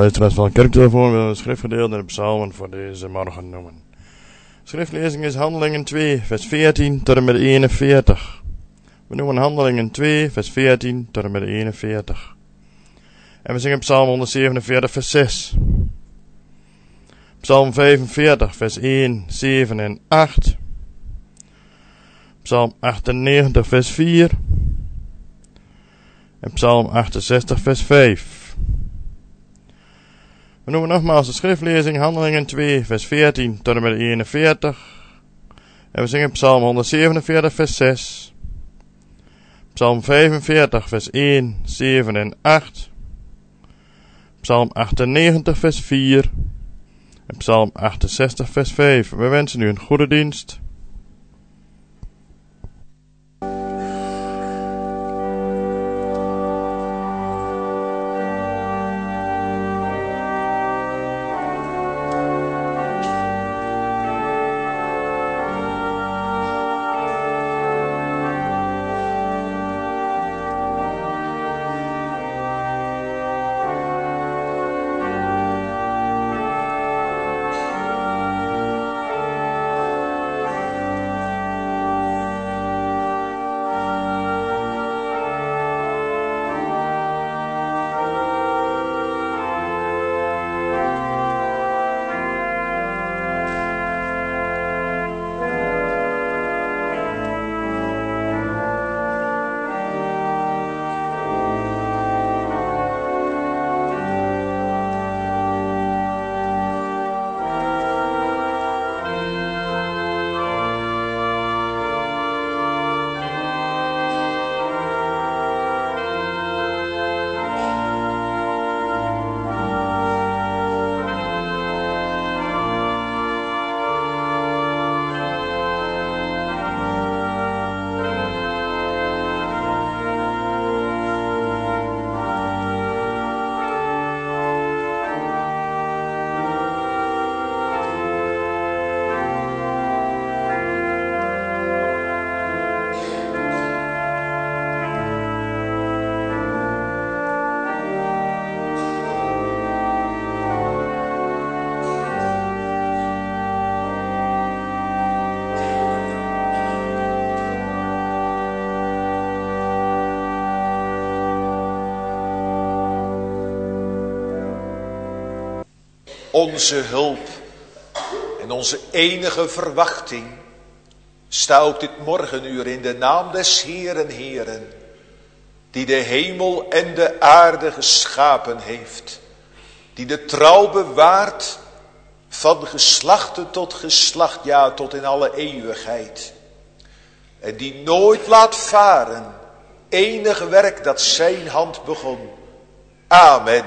luisteraars van Kerktelefoon willen we het schriftgedeelte in de psalmen voor deze morgen noemen. Schriftlezing is Handelingen 2, vers 14 tot en met 41. We noemen Handelingen 2, vers 14 tot en met 41. En we zingen Psalm 147, vers 6. Psalm 45, vers 1, 7 en 8. Psalm 98, vers 4. En Psalm 68, vers 5. We noemen nogmaals de schriftlezing Handelingen 2, vers 14 tot en met 41. En we zingen Psalm 147, vers 6. Psalm 45, vers 1, 7 en 8. Psalm 98, vers 4. En Psalm 68, vers 5. We wensen u een goede dienst. Onze hulp en onze enige verwachting, sta ook dit morgenuur in de naam des Heeren Heeren, die de hemel en de aarde geschapen heeft, die de trouw bewaart van geslachte tot geslacht, ja tot in alle eeuwigheid, en die nooit laat varen enig werk dat zijn hand begon. Amen.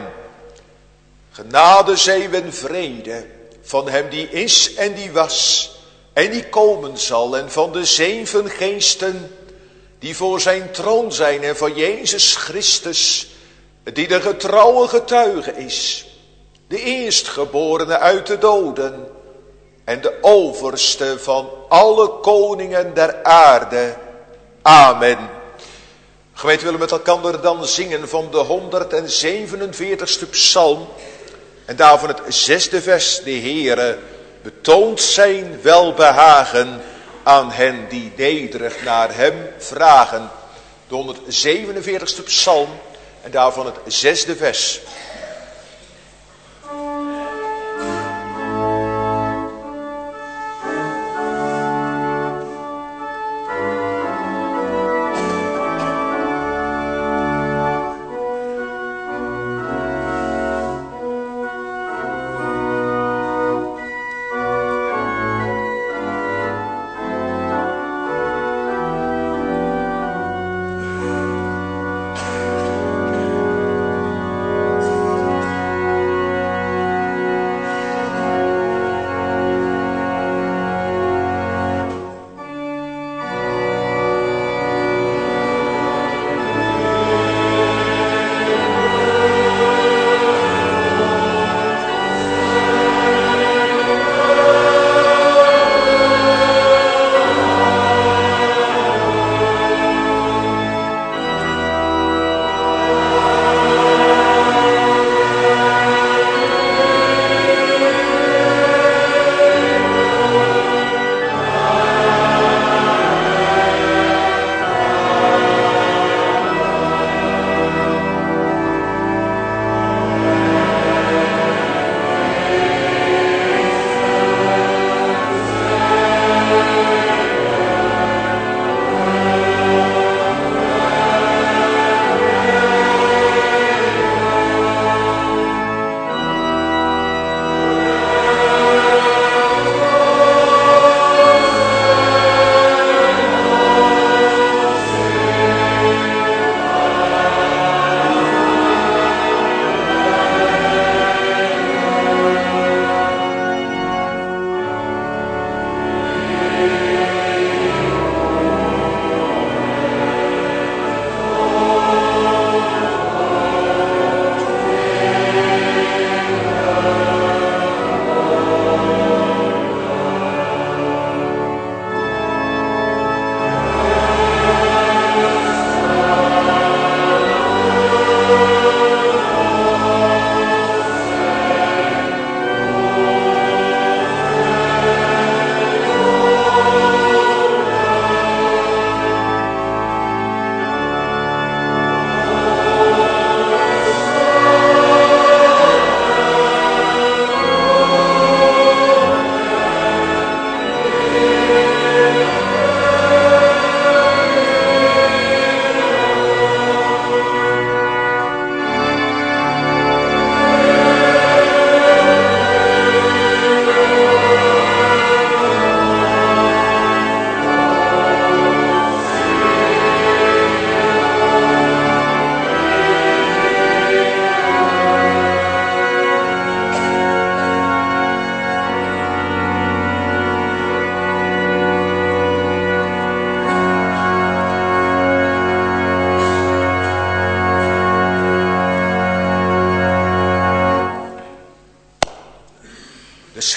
Genade zij en vrede van hem die is en die was en die komen zal, en van de 7 geesten die voor zijn troon zijn, en van Jezus Christus die de getrouwe getuige is, de eerstgeborene uit de doden en de overste van alle koningen der aarde. Amen. Gemeente, willen met elkaar dan zingen van de 147ste psalm. En daarvan het 6e vers. De Heere betoont zijn welbehagen aan hen die nederig naar hem vragen. De 147ste psalm en daarvan het 6e vers.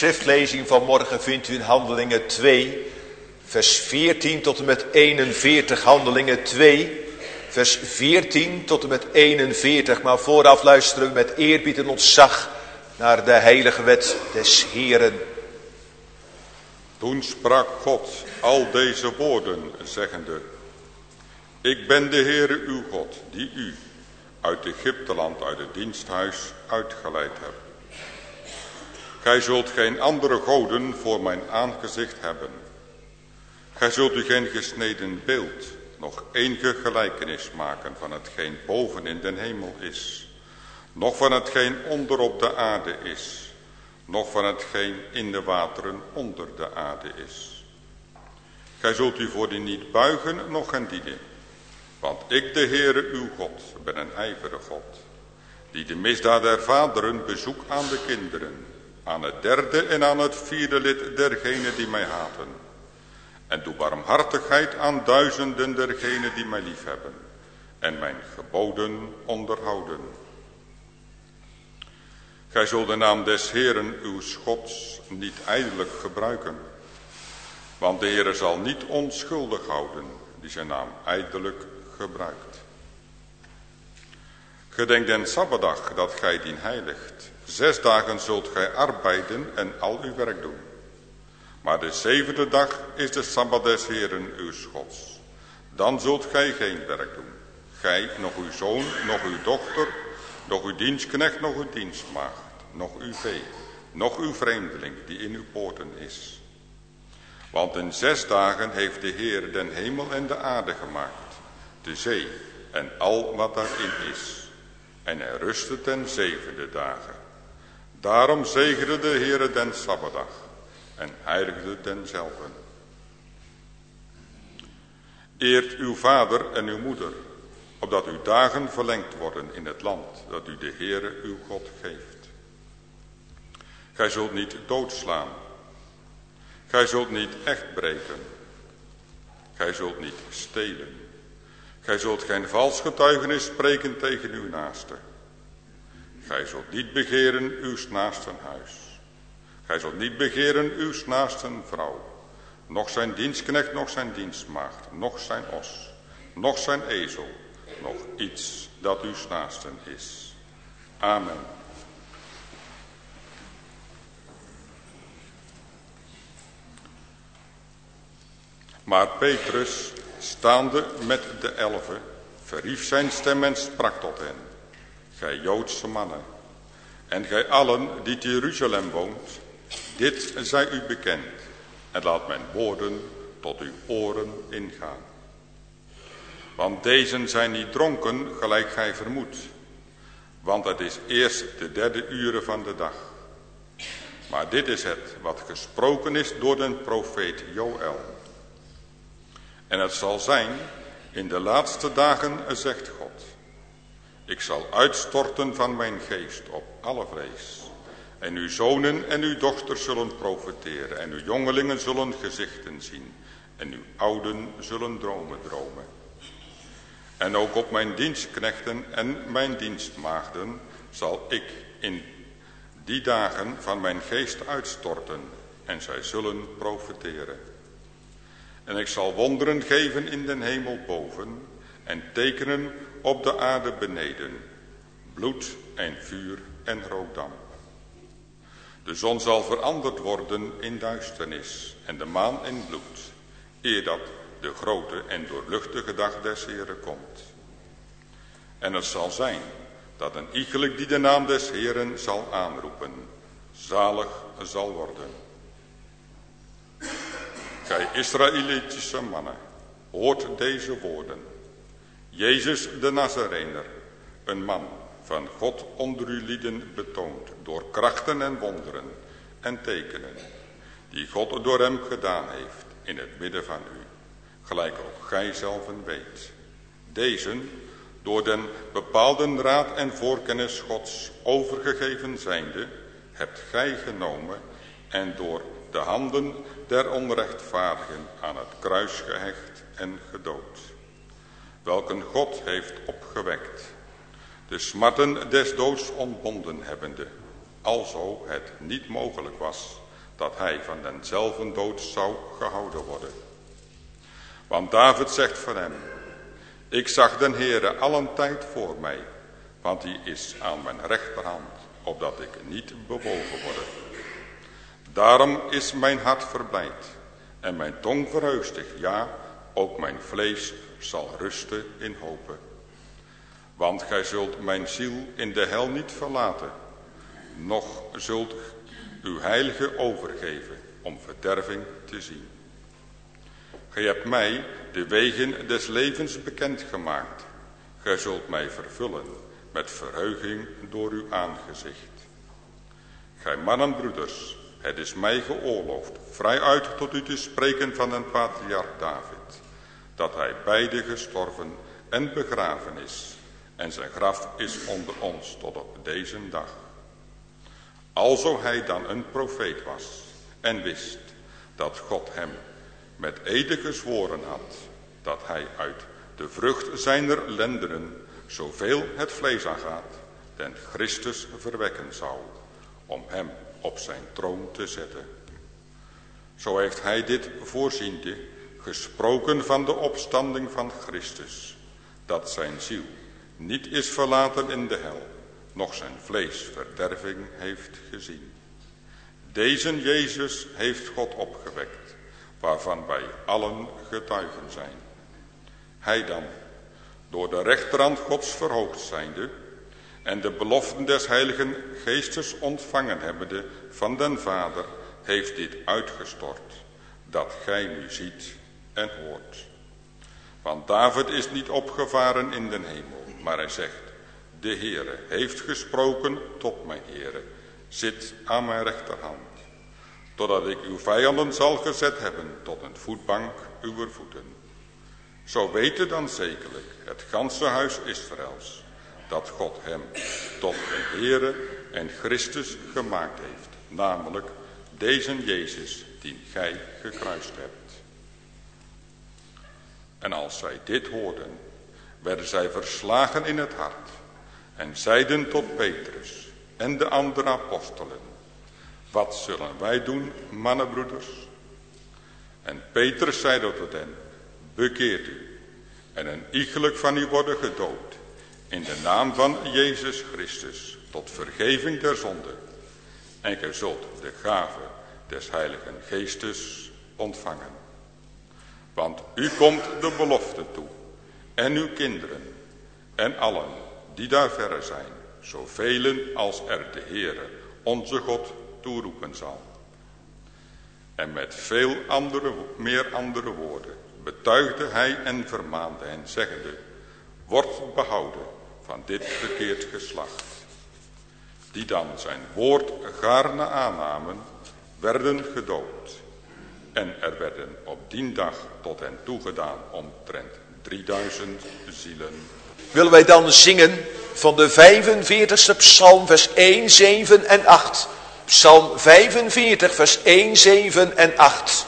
schriftlezing van morgen vindt u in Handelingen 2, vers 14 tot en met 41. Handelingen 2, vers 14 tot en met 41. Maar vooraf luisteren we met eerbied en ontzag naar de heilige wet des Heeren. Toen sprak God al deze woorden, zeggende: Ik ben de Heere uw God, die u uit Egypteland, uit het diensthuis uitgeleid hebt. Gij zult geen andere goden voor mijn aangezicht hebben. Gij zult u geen gesneden beeld, nog enige gelijkenis maken van hetgeen boven in den hemel is, noch van hetgeen onder op de aarde is, noch van hetgeen in de wateren onder de aarde is. Gij zult u voor die niet buigen, noch hen dienen. Want ik, de Heere uw God, ben een ijverige God, die de misdaad der vaderen bezoek aan de kinderen, aan het derde en aan het vierde lid dergenen die mij haten. En doe barmhartigheid aan duizenden dergenen die mij liefhebben en mijn geboden onderhouden. Gij zult de naam des Heeren uw Gods niet ijdelijk gebruiken, want de Heere zal niet onschuldig houden die zijn naam ijdelijk gebruikt. Gedenk den Sabbatdag dat gij dien heiligt. 6 dagen zult gij arbeiden en al uw werk doen. Maar de 7e dag is de Sabbat des Heeren uw Gods. Dan zult gij geen werk doen. Gij, nog uw zoon, nog uw dochter, nog uw dienstknecht, nog uw dienstmaagd, nog uw vee, nog uw vreemdeling die in uw poorten is. Want in 6 dagen heeft de Heer den hemel en de aarde gemaakt, de zee en al wat daarin is. En hij rustte ten 7e dagen. Daarom zegende de Heere den Sabbatdag en heiligde denzelve. Eert uw vader en uw moeder, opdat uw dagen verlengd worden in het land dat u de Heere uw God geeft. Gij zult niet doodslaan. Gij zult niet echt breken. Gij zult niet stelen. Gij zult geen vals getuigenis spreken tegen uw naaste. Gij zult niet begeren uw naasten huis. Gij zult niet begeren uw naasten vrouw, noch zijn dienstknecht, noch zijn dienstmaagd, noch zijn os, noch zijn ezel, noch iets dat uw naasten is. Amen. Maar Petrus, staande met de 11, verhief zijn stem en sprak tot hen: Gij Joodse mannen, en gij allen die te Jeruzalem woont, dit zij u bekend, en laat mijn woorden tot uw oren ingaan. Want deze zijn niet dronken, gelijk gij vermoedt, want het is eerst de 3e uur van de dag. Maar dit is het wat gesproken is door den profeet Joël. En het zal zijn, in de laatste dagen, zegt God: Ik zal uitstorten van mijn geest op alle vlees. En uw zonen en uw dochters zullen profeteren. En uw jongelingen zullen gezichten zien. En uw ouden zullen dromen dromen. En ook op mijn dienstknechten en mijn dienstmaagden zal ik in die dagen van mijn geest uitstorten. En zij zullen profeteren. En ik zal wonderen geven in den hemel boven en tekenen op de aarde beneden, bloed en vuur en rookdamp. De zon zal veranderd worden in duisternis en de maan in bloed, eer dat de grote en doorluchtige dag des Heeren komt. En het zal zijn dat een iegelijk die de naam des Heeren zal aanroepen, zalig zal worden. Gij Israëlitische mannen, hoort deze woorden. Jezus de Nazarener, een man van God onder uw lieden betoond, door krachten en wonderen en tekenen, die God door hem gedaan heeft in het midden van u, gelijk ook gij zelven weet. Deze, door den bepaalden raad en voorkennis Gods overgegeven zijnde, hebt gij genomen en door de handen der onrechtvaardigen aan het kruis gehecht en gedood, welken God heeft opgewekt, de smarten des doods ontbonden hebbende, alzo het niet mogelijk was dat hij van denzelfde dood zou gehouden worden. Want David zegt van hem: ik zag den Heere allen tijd voor mij, want hij is aan mijn rechterhand, opdat ik niet bewogen worde. Daarom is mijn hart verblijd en mijn tong verheugd, ja, ook mijn vlees zal rusten in hopen. Want gij zult mijn ziel in de hel niet verlaten, noch zult uw heilige overgeven om verderving te zien. Gij hebt mij de wegen des levens bekendgemaakt. Gij zult mij vervullen met verheuging door uw aangezicht. Gij mannenbroeders, het is mij geoorloofd vrijuit tot u te spreken van een patriarch David, dat hij beide gestorven en begraven is, en zijn graf is onder ons tot op deze dag. Alzo hij dan een profeet was en wist dat God hem met ede gezworen had, dat hij uit de vrucht zijner lendenen, zoveel het vlees aangaat, den Christus verwekken zou, om hem op zijn troon te zetten. Zo heeft hij dit voorziende gesproken van de opstanding van Christus, dat zijn ziel niet is verlaten in de hel, noch zijn vlees verderving heeft gezien. Deze Jezus heeft God opgewekt, waarvan wij allen getuigen zijn. Hij dan, door de rechterhand Gods verhoogd zijnde, en de beloften des Heiligen Geestes ontvangen hebbende van den Vader, heeft dit uitgestort, dat gij nu ziet en hoort. Want David is niet opgevaren in den hemel, maar hij zegt: de Heere heeft gesproken tot mijn Heere, zit aan mijn rechterhand, totdat ik uw vijanden zal gezet hebben tot een voetbank uwer voeten. Zo weten dan zekerlijk het ganse huis Israëls, dat God hem tot een Heere en Christus gemaakt heeft, namelijk deze Jezus die gij gekruist hebt. En als zij dit hoorden, werden zij verslagen in het hart en zeiden tot Petrus en de andere apostelen: wat zullen wij doen, mannenbroeders? En Petrus zeide tot hen: bekeert u en een iegelijk van u worden gedoopt in de naam van Jezus Christus tot vergeving der zonde, en gij zult de gave des Heiligen Geestes ontvangen. Want u komt de belofte toe, en uw kinderen, en allen die daar verre zijn, zoveel als er de Heere, onze God, toeroepen zal. En met veel meer andere woorden betuigde hij en vermaande hen, zeggende: wordt behouden van dit verkeerd geslacht. Die dan zijn woord gaarne aannamen, werden gedoopt. En er werden op die dag tot hen toegedaan omtrent 3000 zielen. Willen wij dan zingen van de 45e psalm, vers 1, 7 en 8. Psalm 45, vers 1, 7 en 8.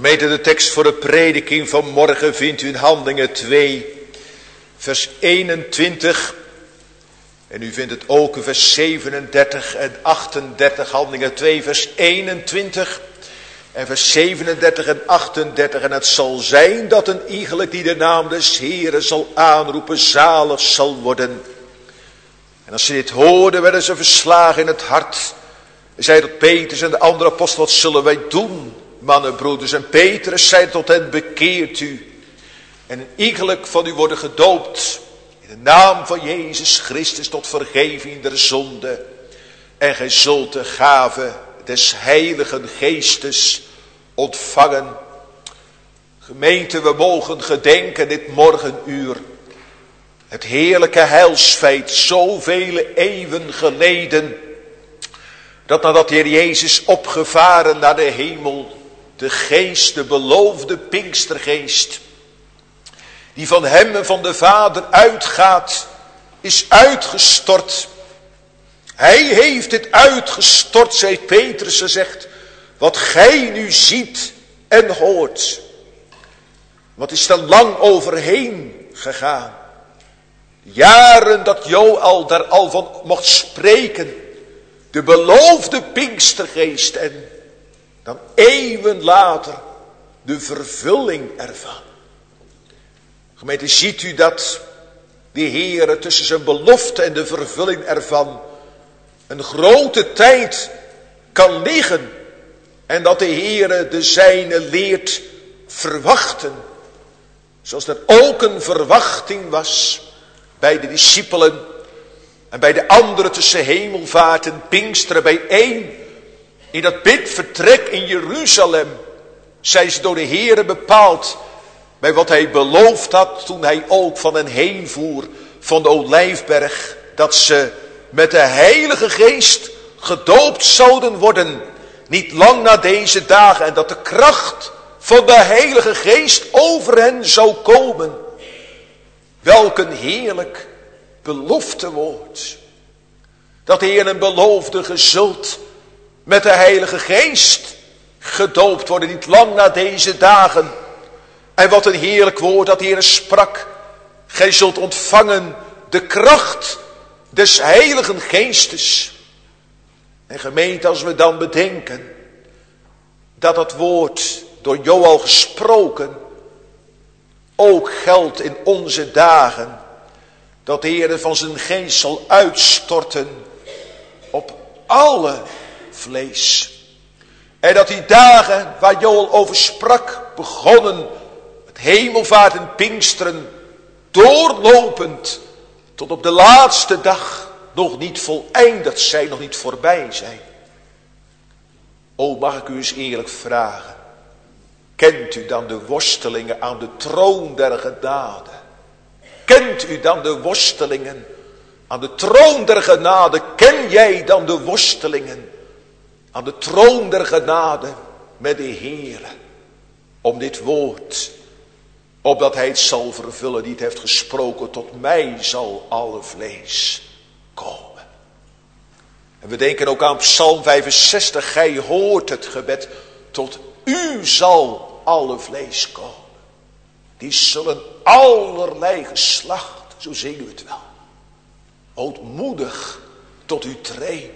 Gemeente, de tekst voor de prediking van morgen vindt u in Handelingen 2, vers 21. En u vindt het ook in vers 37 en 38, Handelingen 2, vers 21 en vers 37 en 38. En het zal zijn dat een iegelijk die de naam des Heeren zal aanroepen, zalig zal worden. En als ze dit hoorden, werden ze verslagen in het hart. En zei tot Petrus en de andere apostel, wat zullen wij doen, mannen, broeders? En Petrus zei tot hen, bekeert u. En een iegelijk van u worden gedoopt in de naam van Jezus Christus tot vergeving der zonde. En gij zult de gave des Heiligen Geestes ontvangen. Gemeente, we mogen gedenken dit morgenuur. Het heerlijke heilsfeit, zoveel eeuwen geleden, dat nadat de Heer Jezus opgevaren naar de hemel, de geest, de beloofde Pinkstergeest, die van hem en van de Vader uitgaat, is uitgestort. Hij heeft het uitgestort, zei Petrus gezegd, wat gij nu ziet en hoort. Wat is er lang overheen gegaan. Jaren dat Joël daar al van mocht spreken. De beloofde Pinkstergeest en dan eeuwen later de vervulling ervan. Gemeente, ziet u dat de Heere tussen zijn belofte en de vervulling ervan een grote tijd kan liggen. En dat de Heere de zijne leert verwachten. Zoals er ook een verwachting was bij de discipelen en bij de anderen tussen hemelvaart en Pinksteren bijeen. In dat bidvertrek in Jeruzalem zijn ze door de Heere bepaald bij wat hij beloofd had toen hij ook van hen heen voer van de Olijfberg. Dat ze met de Heilige Geest gedoopt zouden worden. Niet lang na deze dagen. En dat de kracht van de Heilige Geest over hen zou komen. Welk een heerlijk beloftewoord. Dat de Heer een beloofde, ge zult met de Heilige Geest gedoopt worden. Niet lang na deze dagen. En wat een heerlijk woord dat de Heer sprak. Gij zult ontvangen de kracht des Heiligen Geestes. En gemeente, als we dan bedenken dat het woord door Joël gesproken ook geldt in onze dagen. Dat de Heer van zijn geest zal uitstorten op alle vlees. En dat die dagen waar Joël over sprak, begonnen met hemelvaart en Pinksteren, doorlopend tot op de laatste dag nog niet voleindigd zijn, nog niet voorbij zijn. O, mag ik u eens eerlijk vragen. Kent u dan de worstelingen aan de troon der genade? Kent u dan de worstelingen aan de troon der genade? Ken jij dan de worstelingen aan de troon der genade met de Heere? Om dit woord, opdat hij het zal vervullen die het heeft gesproken, tot mij zal alle vlees komen. En we denken ook aan Psalm 65, gij hoort het gebed, tot u zal alle vlees komen. Die zullen allerlei geslacht, zo zingen we het wel, ootmoedig tot u treden.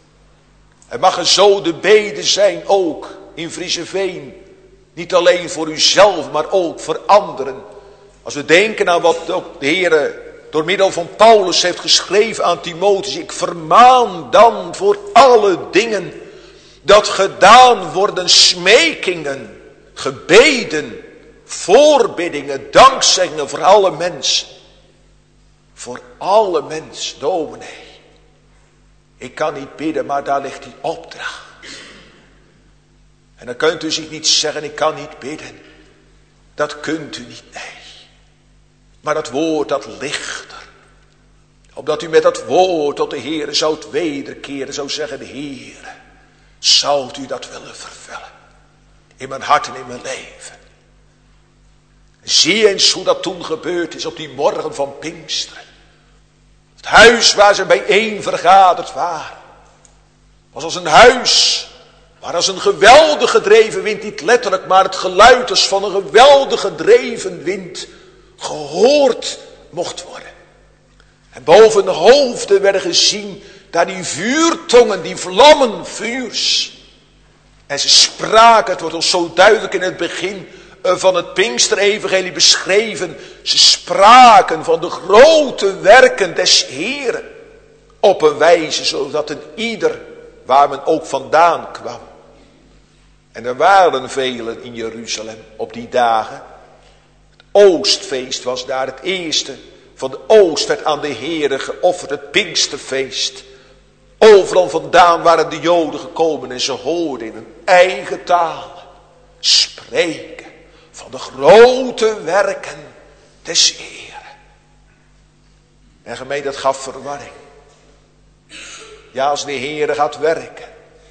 En mag er zo de bede zijn ook in Vriezeveen. Niet alleen voor uzelf, maar ook voor anderen. Als we denken aan wat ook de Heer door middel van Paulus heeft geschreven aan Timotheus. Ik vermaan dan voor alle dingen dat gedaan worden smekingen, gebeden, voorbiddingen, dankzeggingen voor alle mensen. Voor alle mensen, dominee. Ik kan niet bidden, maar daar ligt die opdracht. En dan kunt u zich niet zeggen, ik kan niet bidden. Dat kunt u niet, nee. Maar dat woord, dat ligt er. Opdat u met dat woord tot de Heere zoudt wederkeren, zou zeggen, de Heere, zoudt u dat willen vervullen. In mijn hart en in mijn leven. Zie eens hoe dat toen gebeurd is op die morgen van Pinksteren. Het huis waar ze bijeen vergaderd waren, was als een huis Maar als een geweldige gedreven wind, niet letterlijk, maar het geluid als van een geweldige gedreven wind gehoord mocht worden. En boven de hoofden werden gezien daar die vuurtongen, die vlammen vuurs. En ze spraken, het wordt ons zo duidelijk in het begin van het Pinksterevangelie beschreven. Ze spraken van de grote werken des Heeren. Op een wijze zodat een ieder, waar men ook vandaan kwam. En er waren velen in Jeruzalem op die dagen. Het oostfeest was daar het eerste. Van de oost werd aan de Heere geofferd, het Pinksterfeest. Overal vandaan waren de Joden gekomen en ze hoorden in hun eigen taal spreken van de grote werken des Heeren. En gemeente, dat gaf verwarring. Ja, als de Heere gaat werken,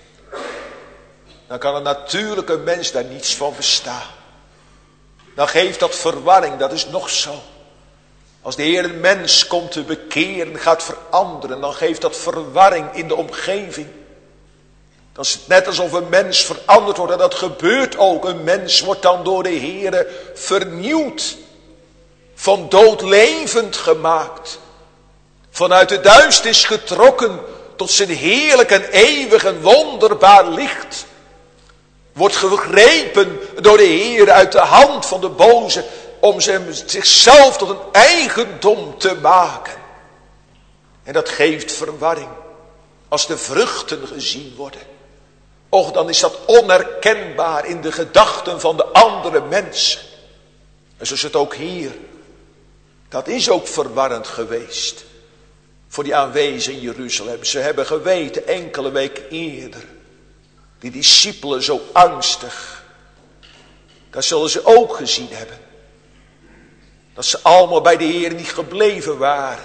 dan kan een natuurlijke mens daar niets van verstaan. Dan geeft dat verwarring, dat is nog zo. Als de Heer een mens komt te bekeren, gaat veranderen, dan geeft dat verwarring in de omgeving. Dan is het net alsof een mens veranderd wordt, en dat gebeurt ook. Een mens wordt dan door de Heer vernieuwd, van dood levend gemaakt. Vanuit de duisternis getrokken tot zijn heerlijk en eeuwig en wonderbaar licht. Wordt gegrepen door de Heer uit de hand van de boze, om zichzelf tot een eigendom te maken. En dat geeft verwarring. Als de vruchten gezien worden. Och, dan is dat onherkenbaar in de gedachten van de andere mensen. En zo is het ook hier. Dat is ook verwarrend geweest. Voor die aanwezigen in Jeruzalem. Ze hebben geweten enkele weken eerder. Die discipelen zo angstig. Dat zullen ze ook gezien hebben. Dat ze allemaal bij de Heer niet gebleven waren.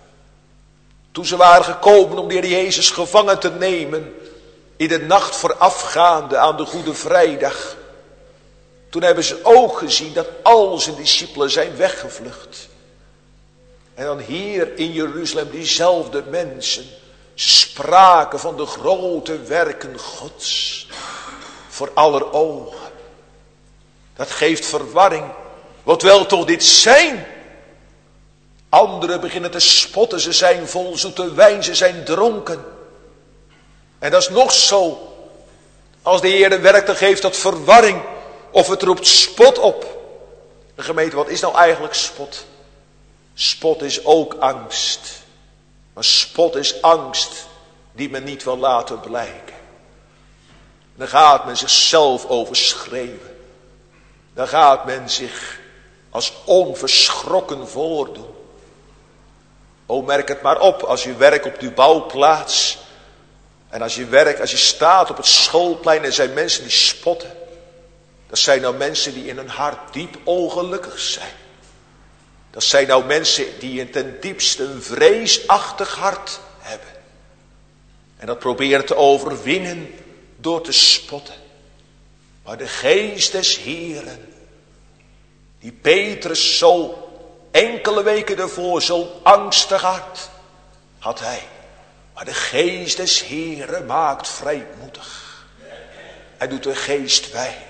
Toen ze waren gekomen om de Heer Jezus gevangen te nemen. In de nacht voorafgaande aan de Goede Vrijdag. Toen hebben ze ook gezien dat al zijn discipelen zijn weggevlucht. En dan hier in Jeruzalem diezelfde mensen spraken van de grote werken Gods. Voor aller ogen. Dat geeft verwarring. Wat wel toch dit zijn? Anderen beginnen te spotten. Ze zijn vol zoete wijn. Ze zijn dronken. En dat is nog zo. Als de Heer werkt, dan geeft dat verwarring. Of het roept spot op. De gemeente, wat is nou eigenlijk spot? Spot is ook angst. Maar spot is angst die men niet wil laten blijken. Dan gaat men zichzelf overschreeuwen. Dan gaat men zich als onverschrokken voordoen. O, merk het maar op als je werkt op die bouwplaats. En als je staat op het schoolplein en zijn mensen die spotten. Dat zijn nou mensen die in hun hart diep ongelukkig zijn. Dat zijn nou mensen die ten diepste een vreesachtig hart hebben. En dat proberen te overwinnen door te spotten. Maar de geest des Heeren, die Petrus zo enkele weken ervoor zo'n angstig hart had hij. Maar de geest des Heeren maakt vrijmoedig. Hij doet de geest wijken.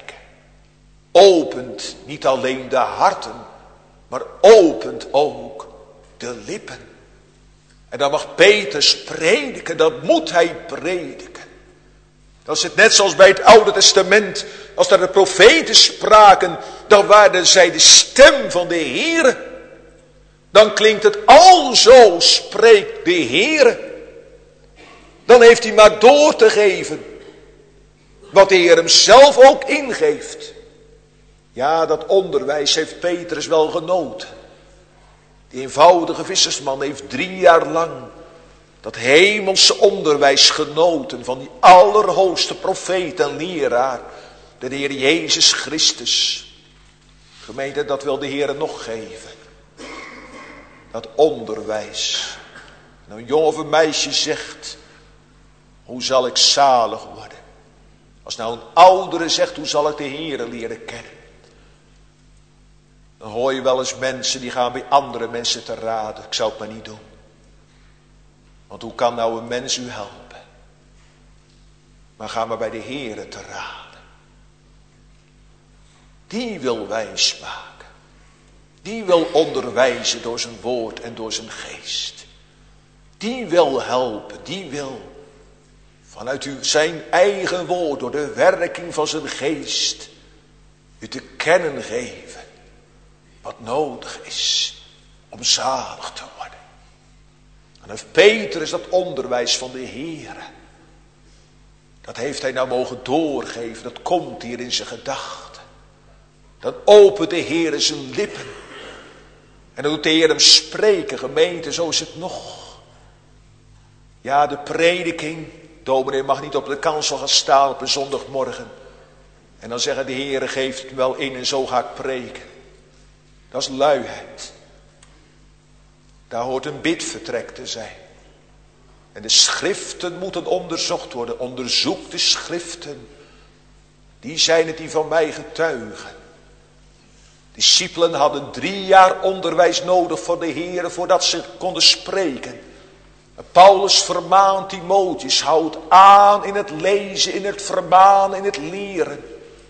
Opent niet alleen de harten, maar opent ook de lippen. En dan mag Petrus prediken, dat moet hij prediken. Dat is het net zoals bij het Oude Testament. Als daar de profeten spraken, dan waren zij de stem van de Heere. Dan klinkt het alzo, spreekt de Heere. Dan heeft hij maar door te geven wat de Heer hem zelf ook ingeeft. Ja, dat onderwijs heeft Petrus wel genoten. Die eenvoudige vissersman heeft 3 jaar lang dat hemelse onderwijs genoten van die allerhoogste profeet en leraar, de Heer Jezus Christus. Gemeente, dat wil de Heer nog geven. Dat onderwijs. Nou, een jongen of een meisje zegt, hoe zal ik zalig worden? Als nou een oudere zegt, hoe zal ik de Heer leren kennen? Dan hoor je wel eens mensen die gaan bij andere mensen te raden. Ik zou het maar niet doen. Want hoe kan nou een mens u helpen? Maar ga maar bij de Heere te raden. Die wil wijs maken. Die wil onderwijzen door zijn woord en door zijn geest. Die wil helpen. Die wil vanuit zijn eigen woord, door de werking van zijn geest, u te kennen geven wat nodig is om zalig te worden. En heeft Petrus dat onderwijs van de Heere, dat heeft hij nou mogen doorgeven. Dat komt hier in zijn gedachten. Dan opent de Heere zijn lippen. En dan doet de Heer hem spreken. Gemeente, zo is het nog. Ja, de prediking. Dominee mag niet op de kansel gaan staan op een zondagmorgen. En dan zeggen de Heere, geeft het wel in en zo ga ik preken. Dat is luiheid. Daar hoort een bidvertrek te zijn. En de schriften moeten onderzocht worden. Onderzoek de schriften. Die zijn het die van mij getuigen. Discipelen hadden 3 jaar onderwijs nodig voor de Heere voordat ze konden spreken. En Paulus vermaant Timotheus, houd aan in het lezen, in het vermanen, in het leren.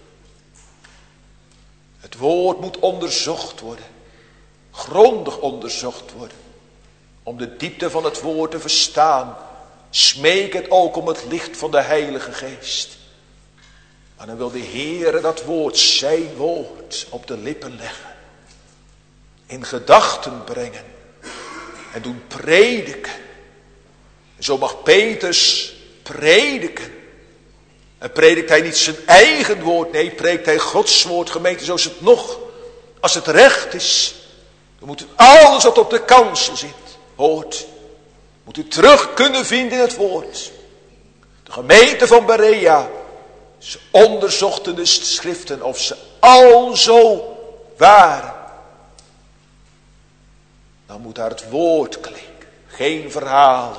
Het woord moet onderzocht worden. Grondig onderzocht worden. Om de diepte van het woord te verstaan, smeek het ook om het licht van de Heilige Geest. Maar dan wil de Heere dat woord, zijn woord, op de lippen leggen. In gedachten brengen. En doen prediken. En zo mag Petrus prediken. En predikt hij niet zijn eigen woord, nee, predikt hij Gods woord. Gemeente, zo is het nog. Als het recht is, dan moet u alles wat op de kansel zit, hoort, moet u terug kunnen vinden in het woord. De gemeente van Berea, ze onderzochten de schriften of ze al zo waren. Dan moet daar het woord klinken. Geen verhalen.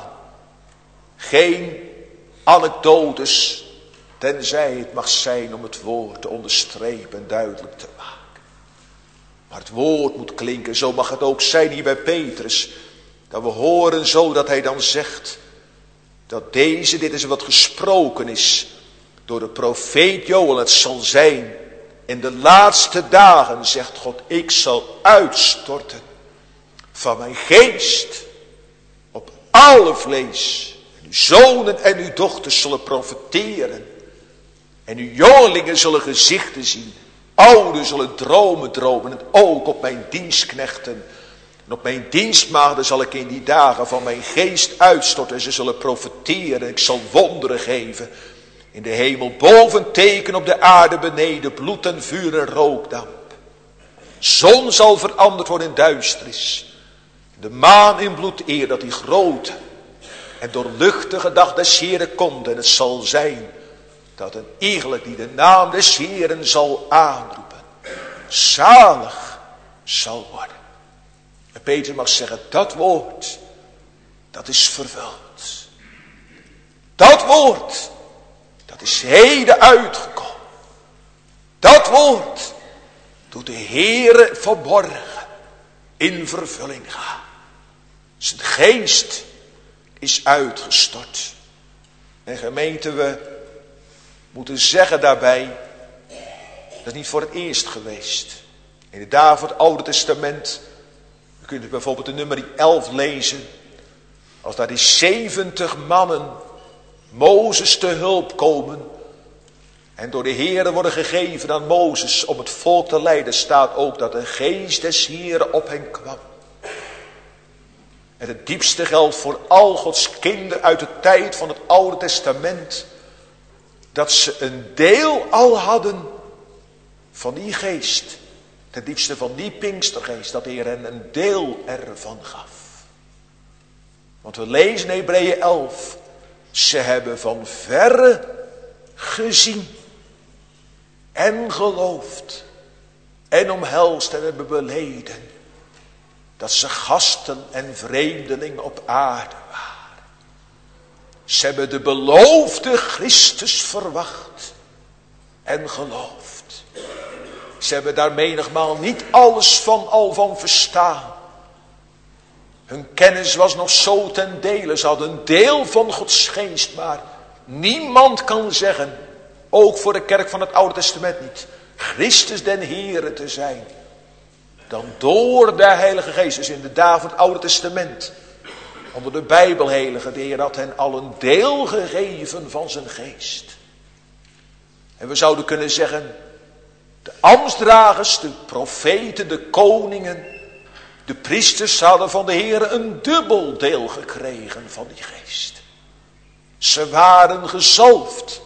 Geen anekdotes. Tenzij het mag zijn om het woord te onderstrepen en duidelijk te maken. Maar het woord moet klinken. Zo mag het ook zijn hier bij Petrus. Dat we horen zo dat hij dan zegt. Dat dit is wat gesproken is. Door de profeet Joël. Het zal zijn. In de laatste dagen zegt God. Ik zal uitstorten. Van mijn geest. Op alle vlees. En uw zonen en uw dochters zullen profeteren. En uw jongelingen zullen gezichten zien. Ouden zullen dromen dromen. En ook op mijn dienstknechten. En op mijn dienstmaagden zal ik in die dagen van mijn geest uitstorten. En ze zullen profeteren. Ik zal wonderen geven. In de hemel boven teken, op de aarde beneden. Bloed en vuur en rookdamp. Zon zal veranderd worden in duisternis. De maan in bloed eer dat die grote en doorluchtige dag des Heren komt. En het zal zijn dat een iegelijk die de naam des Heren zal aanroepen, zalig zal worden. En Peter mag zeggen, dat woord, dat is vervuld. Dat woord, dat is heden uitgekomen. Dat woord doet de Heere verborgen in vervulling gaan. Zijn geest is uitgestort. En gemeente, we moeten zeggen daarbij, dat is niet voor het eerst geweest. In de dagen van het Oude Testament, we kunnen bijvoorbeeld de nummer 11 lezen. Als daar die 70 mannen Mozes te hulp komen. En door de Heere worden gegeven aan Mozes om het volk te leiden. Staat ook dat de geest des Heeren op hen kwam. En het diepste geldt voor al Gods kinderen uit de tijd van het Oude Testament. Dat ze een deel al hadden van die geest. Ten diepste van die Pinkstergeest. Dat de Heer hen een deel ervan gaf. Want we lezen in Hebreeën 11. Ze hebben van verre gezien. En geloofd. En omhelst en hebben beleden. Dat ze gasten en vreemdelingen op aarde waren. Ze hebben de beloofde Christus verwacht. En geloofd. Ze hebben daar menigmaal niet alles al van verstaan. Hun kennis was nog zo ten dele. Ze hadden een deel van Gods geest, maar niemand kan zeggen, ook voor de kerk van het Oude Testament niet, Christus den Heere te zijn, dan door de Heilige Geest. Dus in de dagen van het Oude Testament, onder de Bijbelheilige, de Heer had hen al een deel gegeven van zijn geest. En we zouden kunnen zeggen, de ambtsdragers, de profeten, de koningen, de priesters hadden van de Heer een dubbel deel gekregen van die geest. Ze waren gezalfd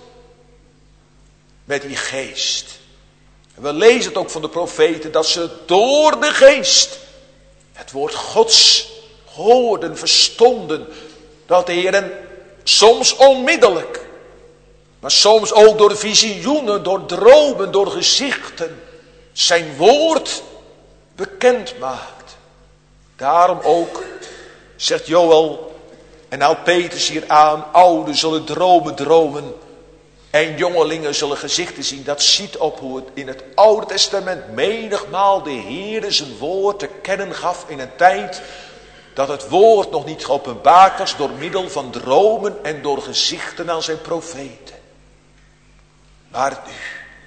met die geest. En we lezen het ook van de profeten dat ze door de geest het woord Gods hoorden, verstonden. Dat de Heer hen soms onmiddellijk, maar soms ook door visioenen, door dromen, door gezichten, zijn woord bekend maakt. Daarom ook, zegt Joël, en haalt Petrus hier aan, ouden zullen dromen en jongelingen zullen gezichten zien. Dat ziet op hoe het in het Oude Testament menigmaal de Heer zijn woord te kennen gaf in een tijd dat het woord nog niet geopenbaard was door middel van dromen en door gezichten aan zijn profeten. Maar nu,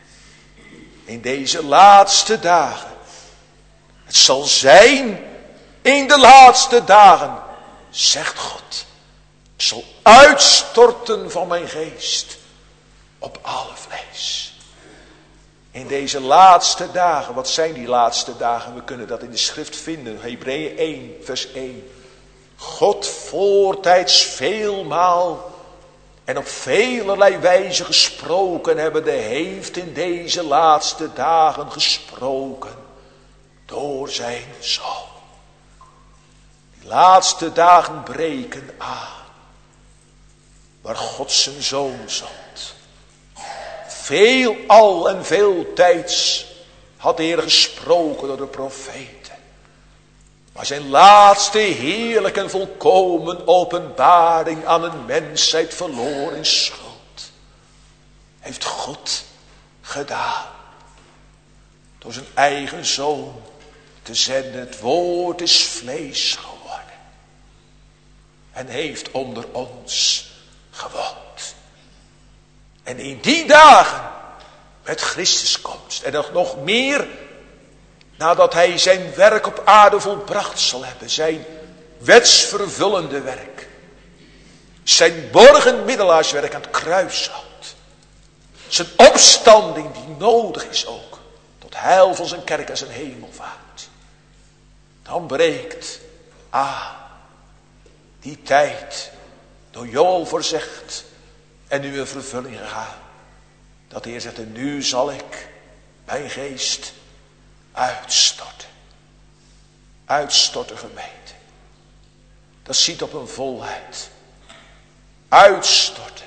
in deze laatste dagen, het zal zijn in de laatste dagen, zegt God, ik zal uitstorten van mijn geest op alle vlees. In deze laatste dagen, wat zijn die laatste dagen? We kunnen dat in de schrift vinden, Hebreeën 1 vers 1. God voortijds veelmaal en op velerlei wijze gesproken hebbende, heeft in deze laatste dagen gesproken door zijn Zoon. Die laatste dagen breken aan, waar God zijn Zoon zond. Veelal en veel tijds had de Heer gesproken door de profeten. Maar zijn laatste heerlijke en volkomen openbaring aan een mensheid verloren in schuld heeft God gedaan. Door zijn eigen Zoon te zenden. Het woord is vlees geworden. En heeft onder ons gewoond. En in die dagen, met Christus komst, en nog meer, nadat hij zijn werk op aarde volbracht zal hebben, zijn wetsvervullende werk, zijn borgenmiddelaarswerk aan het kruis houdt, zijn opstanding die nodig is ook, tot heil van zijn kerk en zijn hemelvaart, dan breekt die tijd, door Joël voorzegd, en nu in vervulling gegaan. Dat de Heer zegt, en nu zal ik mijn geest uitstorten. Uitstorten, gemeente. Dat ziet op een volheid. Uitstorten.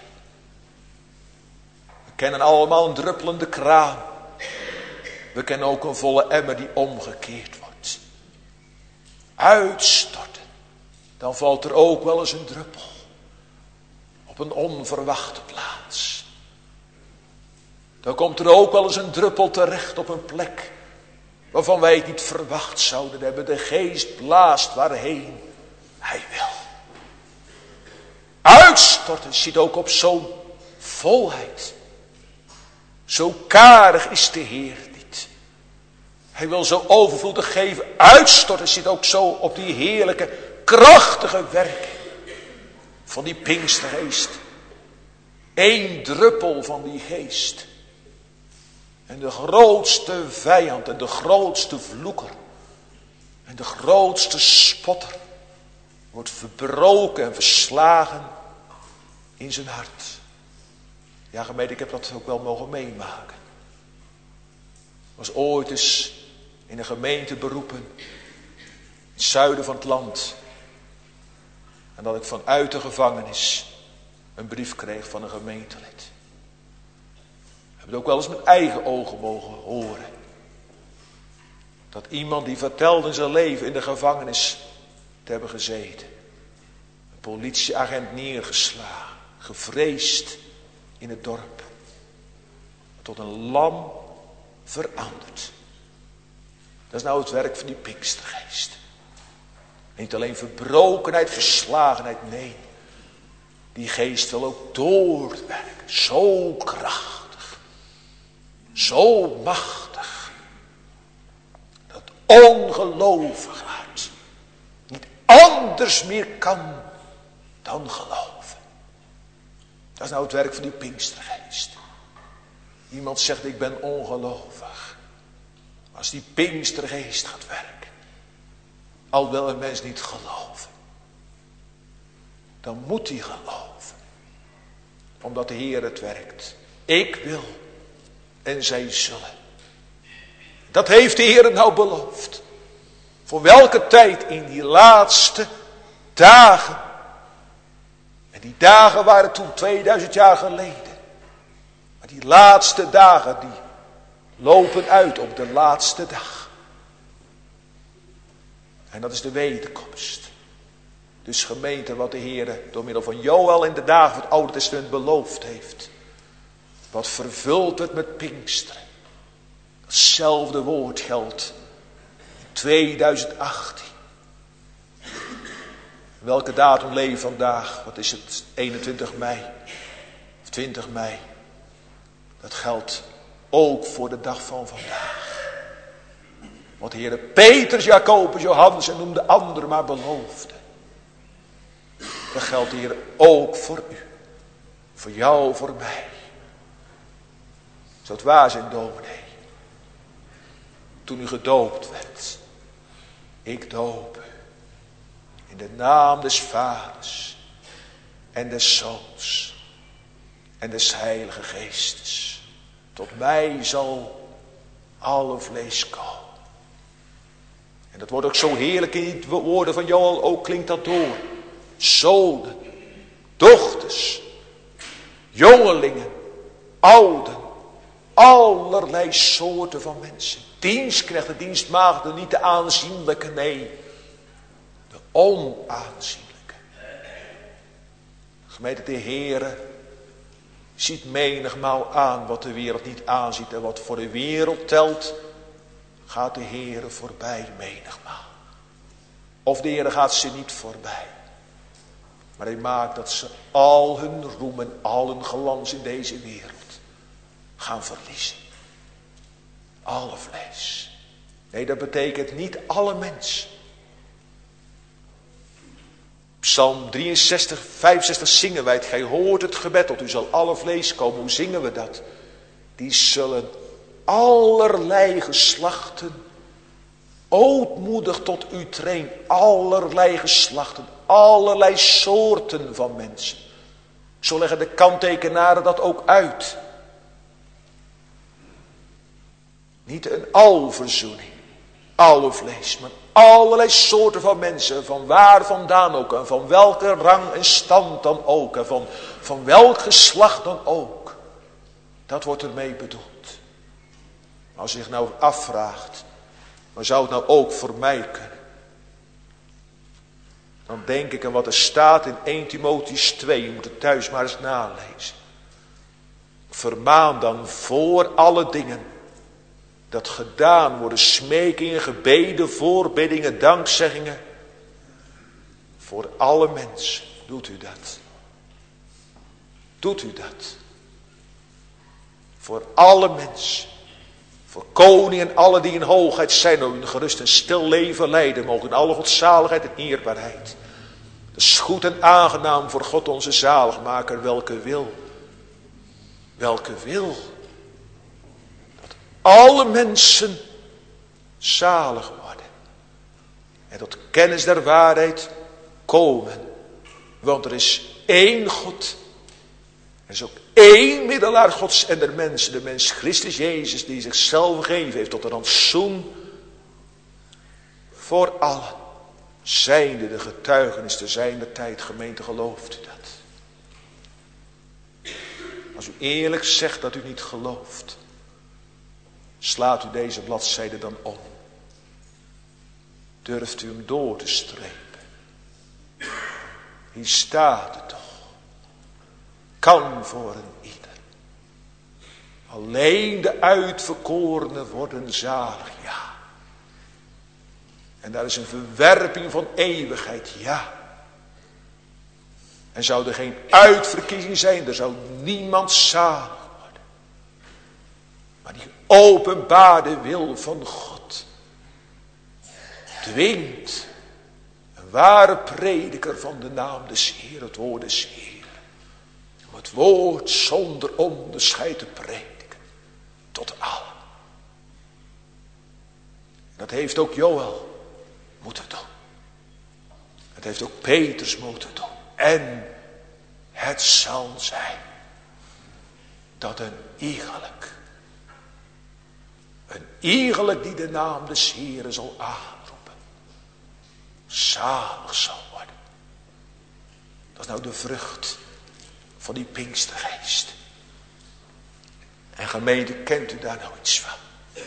We kennen allemaal een druppelende kraan. We kennen ook een volle emmer die omgekeerd wordt. Uitstorten. Dan valt er ook wel eens een druppel. Op een onverwachte plaats. Dan komt er ook wel eens een druppel terecht op een plek waarvan wij het niet verwacht zouden hebben. De geest blaast waarheen hij wil. Uitstorten ziet ook op zo'n volheid. Zo karig is de Heer niet. Hij wil zo overvloedig geven. Uitstorten ziet ook zo op die heerlijke, krachtige werking van die Pinkstergeest. 1 druppel van die geest. En de grootste vijand en de grootste vloeker en de grootste spotter wordt verbroken en verslagen in zijn hart. Ja, gemeente, ik heb dat ook wel mogen meemaken. Ik was ooit eens in een gemeente beroepen in het zuiden van het land. En dat ik vanuit de gevangenis een brief kreeg van een gemeentelid. Ik heb het ook wel eens met eigen ogen mogen horen. Dat iemand die vertelde zijn leven in de gevangenis te hebben gezeten. Een politieagent neergeslagen. Gevreesd in het dorp. Tot een lam veranderd. Dat is nou het werk van die Pinkstergeest. Niet alleen verbrokenheid, verslagenheid, nee. Die geest wil ook doorwerken. Zo krachtig. Zo machtig. Dat ongelovig hart niet anders meer kan dan geloven. Dat is nou het werk van die Pinkstergeest. Iemand zegt ik ben ongelovig. Als die Pinkstergeest gaat werken. Al wil een mens niet geloven. Dan moet hij geloven. Omdat de Heer het werkt. Ik wil. En zij zullen. Dat heeft de Heer nou beloofd. Voor welke tijd in die laatste dagen. En die dagen waren toen 2000 jaar geleden. Maar die laatste dagen die lopen uit op de laatste dag. En dat is de wederkomst. Dus gemeente, wat de Heer door middel van Joël in de dagen van het Oude Testament beloofd heeft. Wat vervuld werd met Pinksteren. Hetzelfde woord geldt in 2018. Welke datum leven vandaag? Wat is het? 21 mei. Of 20 mei. Dat geldt ook voor de dag van vandaag. Wat de Heer Petrus, Jacobus, Johannes en noem de anderen maar beloofde. Dat geldt de Heer ook voor u. Voor jou, voor mij. Zou het waar zijn, dominee? Toen u gedoopt werd. Ik doop u. In de naam des Vaders. En des Zoons. En des Heilige Geestes. Tot mij zal alle vlees komen. En dat wordt ook zo heerlijk in die woorden van Joël. Ook klinkt dat door. Zonen. Dochters. Jongelingen. Ouden. Allerlei soorten van mensen. Dienstknechten, dienstmaagden, niet de aanzienlijke, nee. De onaanzienlijke. Gemeente, de Heere ziet menigmaal aan wat de wereld niet aanziet. En wat voor de wereld telt, gaat de Heere voorbij menigmaal. Of de Heere gaat ze niet voorbij. Maar hij maakt dat ze al hun roem en al hun glans in deze wereld gaan verliezen. Alle vlees. Nee, dat betekent niet alle mensen. Psalm 63, 65 zingen wij het. Gij hoort het gebed, tot u zal alle vlees komen. Hoe zingen we dat? Die zullen allerlei geslachten ootmoedig tot u trainen. Allerlei geslachten, allerlei soorten van mensen. Zo leggen de kanttekenaren dat ook uit. Niet een alverzoening, alle vlees, maar allerlei soorten van mensen, van waar vandaan ook, en van welke rang en stand dan ook, en van welk geslacht dan ook. Dat wordt ermee bedoeld. Maar als je zich nou afvraagt, maar zou het nou ook voor mij kunnen? Dan denk ik aan wat er staat in 1 Timotheüs 2, je moet het thuis maar eens nalezen. Vermaan dan voor alle dingen dat gedaan worden, smekingen, gebeden, voorbiddingen, dankzeggingen. Voor alle mensen. Doet u dat? Doet u dat? Voor alle mensen. Voor koningen en alle die in hoogheid zijn, ook een gerust en stil leven leiden, mogen in alle godzaligheid en eerbaarheid. Dat is goed en aangenaam voor God onze zaligmaker, welke wil. Welke wil. Alle mensen zalig worden. En tot kennis der waarheid komen. Want er is één God. Er is ook één middelaar Gods en der mensen. De mens Christus Jezus die zichzelf gegeven heeft tot een rantsoen. Voor allen. Zijnde de getuigenis te zijner tijd. Gemeente, gelooft u dat? Als u eerlijk zegt dat u niet gelooft. Slaat u deze bladzijde dan om. Durft u hem door te strepen. Hier staat het toch. Kan voor een ieder. Alleen de uitverkorenen worden zalig, ja. En daar is een verwerping van eeuwigheid, ja. En zou er geen uitverkiezing zijn, er zou niemand zalig worden. Maar die openbaarde wil van God dwingt een ware prediker van de naam des Heer, het woord des Heer, om het woord zonder onderscheid te prediken tot allen. Dat heeft ook Joël moeten doen. Dat heeft ook Petrus moeten doen. En het zal zijn dat een iegelijk die de naam des Heeren zal aanroepen, zalig zal worden. Dat is nou de vrucht van die Pinkstergeest. En gemeente, kent u daar nou iets van?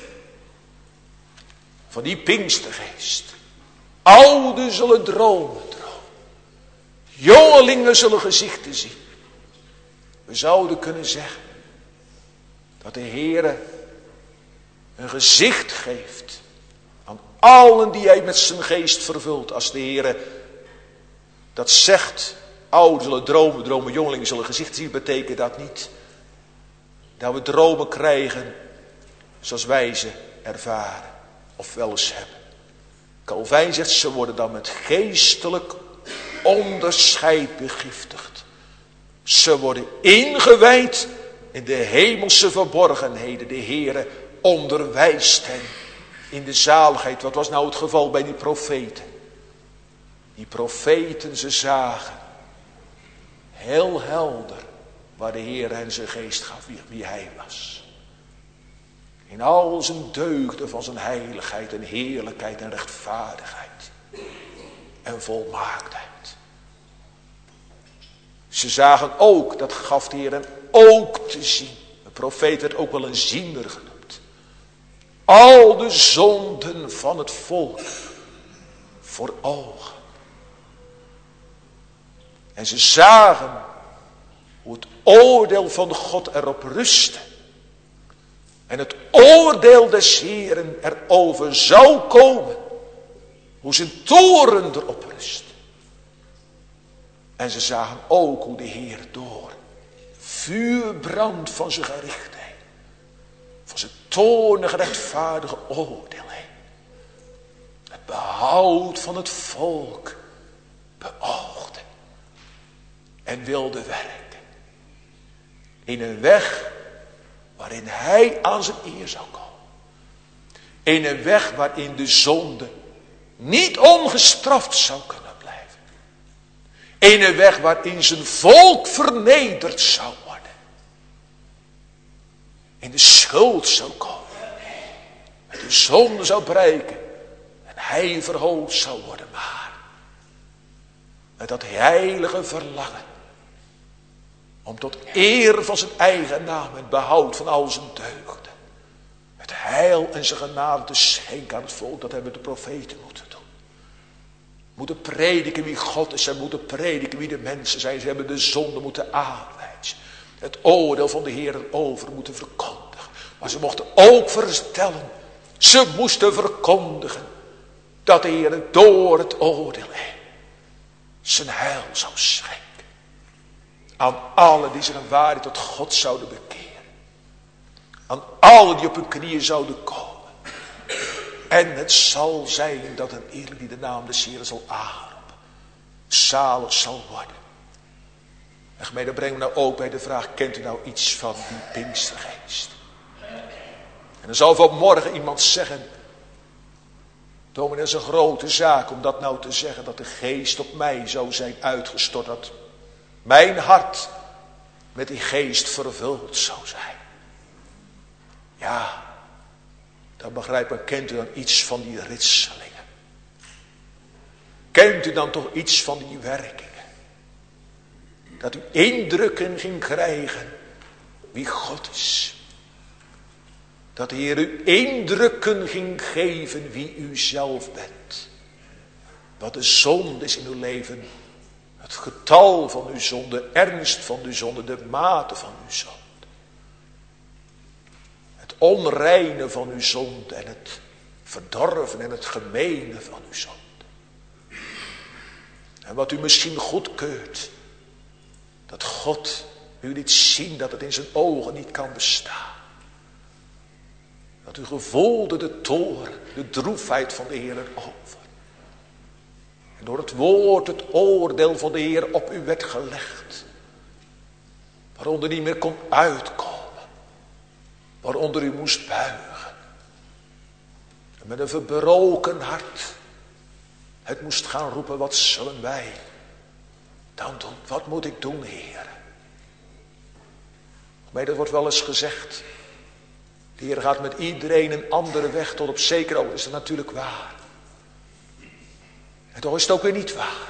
Van die Pinkstergeest. Ouden zullen dromen. Jongelingen zullen gezichten zien. We zouden kunnen zeggen dat de Heere een gezicht geeft aan allen die hij met zijn geest vervult. Als de Heere dat zegt, ouden zullen dromen, jongelingen zullen gezichten zien, betekent dat niet dat we dromen krijgen zoals wij ze ervaren of wel eens hebben. Calvijn zegt, ze worden dan met geestelijk onderscheid begiftigd. Ze worden ingewijd in de hemelse verborgenheden. De Heere onderwijst hen in de zaligheid. Wat was nou het geval bij die profeten? Die profeten, ze zagen heel helder waar de Heer hen zijn geest gaf, wie hij was. In al zijn deugden van zijn heiligheid en heerlijkheid en rechtvaardigheid en volmaaktheid. Ze zagen ook, dat gaf de Heer hen ook te zien. De profeet werd ook wel een ziener genoemd. Al de zonden van het volk voor ogen. En ze zagen hoe het oordeel van God erop rustte. En het oordeel des Heeren erover zou komen. Hoe zijn toorn erop rust. En ze zagen ook hoe de Heer door vuurbrand van zijn gerichtheid, van zijn toornige rechtvaardige oordeel heen, het behoud van het volk beoogde en wilde werken. In een weg waarin hij aan zijn eer zou komen. In een weg waarin de zonde niet ongestraft zou kunnen blijven. In een weg waarin zijn volk vernederd zou worden. In de schuld zou komen. En de zonde zou breken. En hij verhoogd zou worden. Maar met dat heilige verlangen. Om tot eer van zijn eigen naam en behoud van al zijn deugden. Het heil en zijn genade te schenken aan het volk. Dat hebben de profeten moeten doen. Moeten prediken wie God is. Ze moeten prediken wie de mensen zijn. Ze hebben de zonde moeten aanwijzen. Het oordeel van de Heer over moeten verkondigen. Maar ze mochten ook vertellen. Ze moesten verkondigen. Dat de Heer door het oordeel heen zijn heil zou schenken. Aan allen die zich een waarde tot God zouden bekeren. Aan allen die op hun knieën zouden komen. En het zal zijn dat een ieder die de naam des Heeren zal aanroepen, zalig zal worden. En gemeente, brengen we nou ook bij de vraag, kent u nou iets van die Pinkstergeest? En dan zal vanmorgen iemand zeggen, dominee, dat is een grote zaak om dat nou te zeggen, dat de geest op mij zou zijn uitgestort, dat mijn hart met die geest vervuld zou zijn. Ja, dan begrijp ik, kent u dan iets van die ritselingen? Kent u dan toch iets van die werkingen? Dat u indrukken ging krijgen wie God is. Dat de Heer u indrukken ging geven wie u zelf bent. Wat de zonde is in uw leven. Het getal van uw zonde, ernst van uw zonde, de mate van uw zonde. Het onreine van uw zonde en het verdorven en het gemene van uw zonde. En wat u misschien goedkeurt, Dat God u liet zien dat het in zijn ogen niet kan bestaan. Dat u gevoelde de toorn, de droefheid van de Heer erover. En door het woord, het oordeel van de Heer op u werd gelegd. Waaronder niet meer kon uitkomen. Waaronder u moest buigen. En met een verbroken hart. Het moest gaan roepen, wat zullen wij dan doen? Wat moet ik doen, Heer? Maar dat wordt wel eens gezegd. De Heer gaat met iedereen een andere weg tot op zekere ogenblik. Is dat natuurlijk waar. En toch is het ook weer niet waar.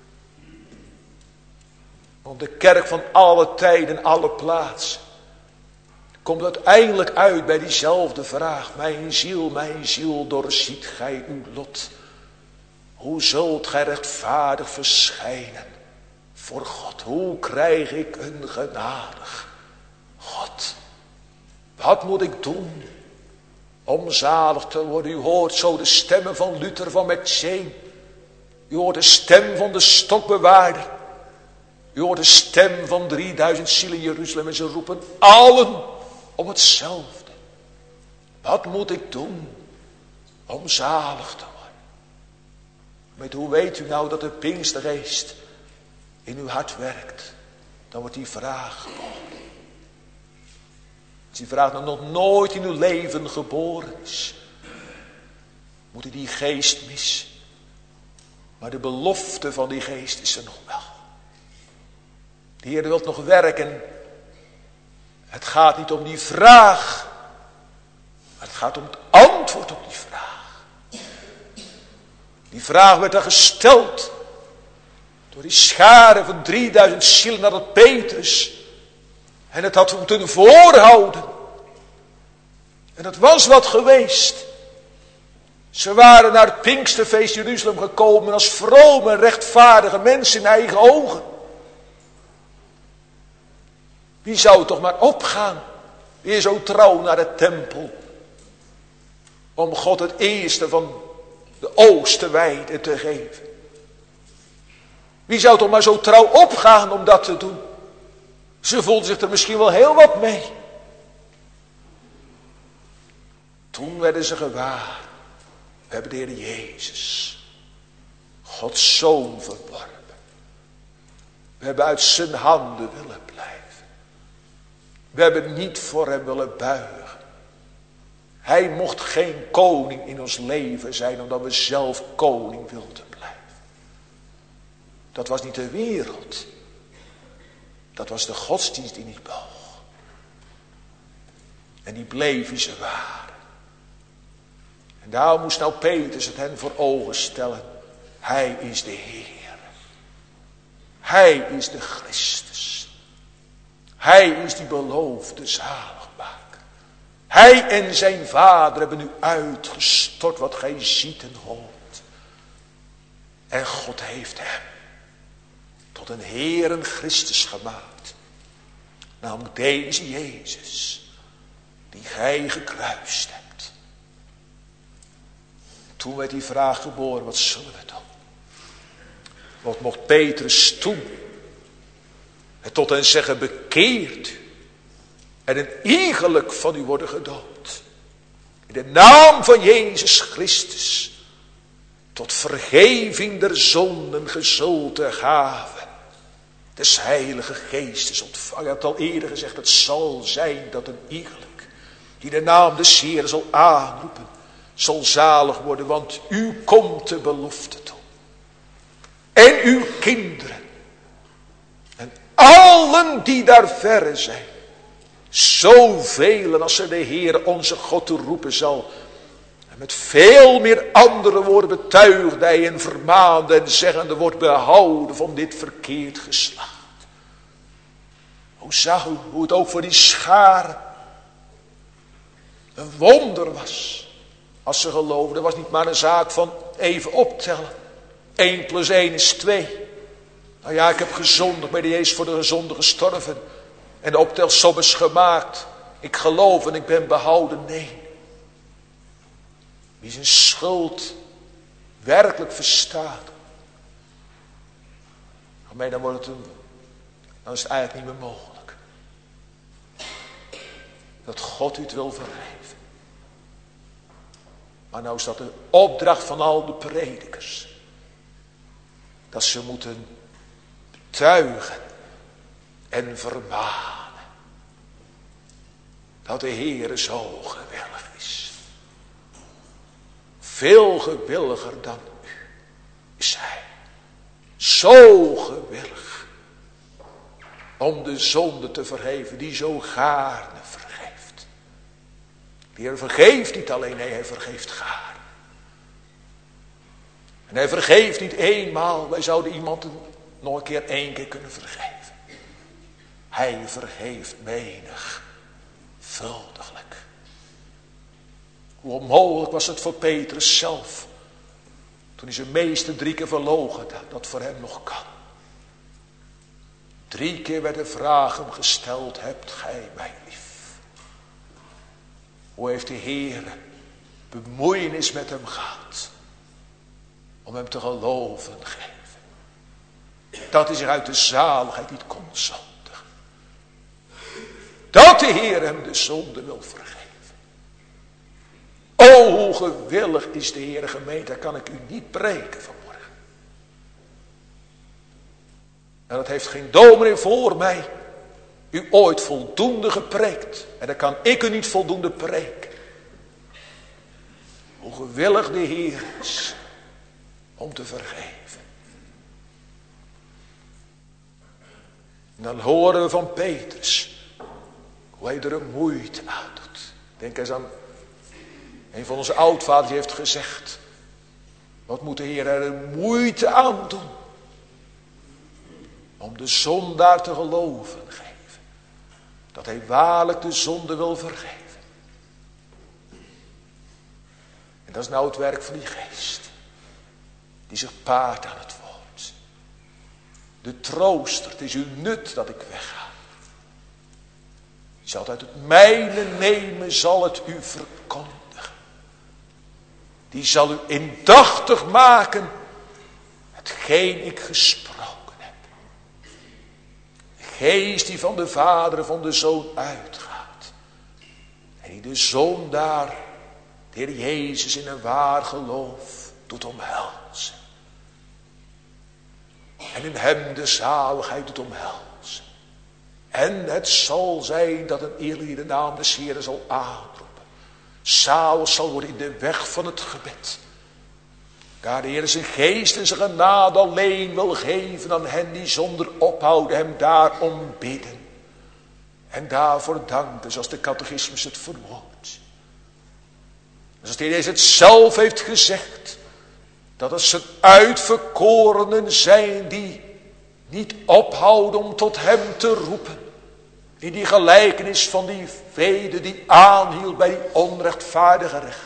Want de kerk van alle tijden, alle plaatsen, komt uiteindelijk uit bij diezelfde vraag. Mijn ziel, doorziet gij uw lot. Hoe zult gij rechtvaardig verschijnen voor God? Hoe krijg ik een genadig God? Wat moet ik doen om zalig te worden? U hoort zo de stemmen van Luther, van Metzeen. U hoort de stem van de stokbewaarder. U hoort de stem van 3000 zielen in Jeruzalem. En ze roepen allen om hetzelfde. Wat moet ik doen om zalig te worden? Met hoe weet u nou dat de Pinkstergeest in uw hart werkt? Dan wordt die vraag geboren. Als die vraag nog nooit in uw leven geboren is, moet u die geest missen. Maar de belofte van die geest is er nog wel. De Heer wil nog werken. Het gaat niet om die vraag, maar het gaat om het antwoord op die vraag. Die vraag werd dan gesteld door die schare van 3000 zielen nadat Petrus en het had moeten voorhouden. En dat was wat geweest. Ze waren naar het Pinksterfeest Jeruzalem gekomen als vrome, rechtvaardige mensen in eigen ogen. Wie zou toch maar opgaan, weer zo trouw naar de tempel, om God het eerste van de oostenwijde te geven. Wie zou toch maar zo trouw opgaan om dat te doen? Ze voelden zich er misschien wel heel wat mee. Toen werden ze gewaar. We hebben de Heer Jezus, Gods Zoon, verworpen. We hebben uit zijn handen willen blijven. We hebben niet voor hem willen buigen. Hij mocht geen koning in ons leven zijn, omdat we zelf koning wilden blijven. Dat was niet de wereld. Dat was de godsdienst die niet boog. En die bleven ze waar. En daarom moest nou Petrus het hen voor ogen stellen. Hij is de Heer. Hij is de Christus. Hij is die beloofde zaligmaker. Hij en zijn Vader hebben u uitgestort wat gij ziet en hoort. En God heeft hem tot een Heer en Christus gemaakt. Namelijk deze Jezus, die gij gekruist hebt. Toen werd die vraag geboren, wat zullen we doen? Wat mocht Petrus toen? En tot hen zeggen, bekeert u. En een iegelijk van u worden gedoopt. In de naam van Jezus Christus. Tot vergeving der zonden gezulte gave. Des Heilige Geestes ontvangen. Ik heb het al eerder gezegd, het zal zijn dat een iegelijk die de naam des Heeren zal aanroepen, zal zalig worden, want u komt de belofte toe. En uw kinderen. En allen die daar verre zijn. Zoveel als er de Heer onze God toe roepen zal. En met veel meer andere woorden betuigde hij en vermaande en zeggende wordt behouden van dit verkeerd geslacht. Hoe zag u hoe het ook voor die scharen een wonder was. Als ze geloofden, dat was niet maar een zaak van even optellen. 1 + 1 is 2. Nou ja, ik heb gezondigd, bij de Jezus voor de gezonde gestorven. En de optelsom is gemaakt. Ik geloof en ik ben behouden. Nee. Wie zijn schuld werkelijk verstaat. Dan wordt het een dan is het eigenlijk niet meer mogelijk. Dat God u het wil vergeven. Maar nou is dat de opdracht van al de predikers. Dat ze moeten betuigen en vermanen. Dat de Heere zo gewillig is. Veel gewilliger dan u is Hij. Zo gewillig. Om de zonde te vergeven die zo gaarne vergeeft. De Heer vergeeft niet alleen, nee, Hij vergeeft gaarne. En Hij vergeeft niet eenmaal. Wij zouden iemand nog een keer 1 keer kunnen vergeven. Hij vergeeft menigvuldiglijk. Hoe onmogelijk was het voor Petrus zelf. Toen hij zijn meester 3 keer verloochende, dat voor hem nog kan. 3 keer werd de vraag hem gesteld, hebt gij mij lief? Hoe heeft de Heer bemoeienis met hem gehad? Om hem te geloven geven. Dat hij zich uit de zaligheid niet kon zondigen. Dat de Heer hem de zonde wil vergeven. O, hoe gewillig is de Heer, gemeente, dat kan ik u niet preken vanmorgen. En dat heeft geen dominee voor mij u ooit voldoende gepreekt. En dan kan ik u niet voldoende preken. Hoe gewillig de Heer is om te vergeven. En dan horen we van Petrus hoe hij er een moeite aan doet. Denk eens aan een van onze oudvaders die heeft gezegd. Wat moet de Heer er een moeite aan doen? Om de zondaar te geloven geven. Dat hij waarlijk de zonde wil vergeven. En dat is nou het werk van die geest. Die zich paart aan het woord. De trooster, het is uw nut dat ik wegga. Die zal het uit het mijne nemen, zal het u verkondigen. Die zal u indachtig maken hetgeen ik gesproken heb. De geest die van de Vader en van de Zoon uitgaat. En die de zondaar, de Heer Jezus in een waar geloof doet omhelzen. En in hem de zaligheid doet omhelzen. En het zal zijn dat een eerlijk de naam des Heeren zal aanroepen. Zalig zal worden in de weg van het gebed. Daar de Heer zijn geest en zijn genade alleen wil geven aan hen die zonder ophouden hem daarom bidden. En daarvoor danken, zoals de catechismus het verwoordt. Zoals de Heer Jezus het zelf heeft gezegd. Dat het zijn uitverkorenen zijn die niet ophouden om tot hem te roepen. In die gelijkenis van die vede die aanhield bij die onrechtvaardige rechter.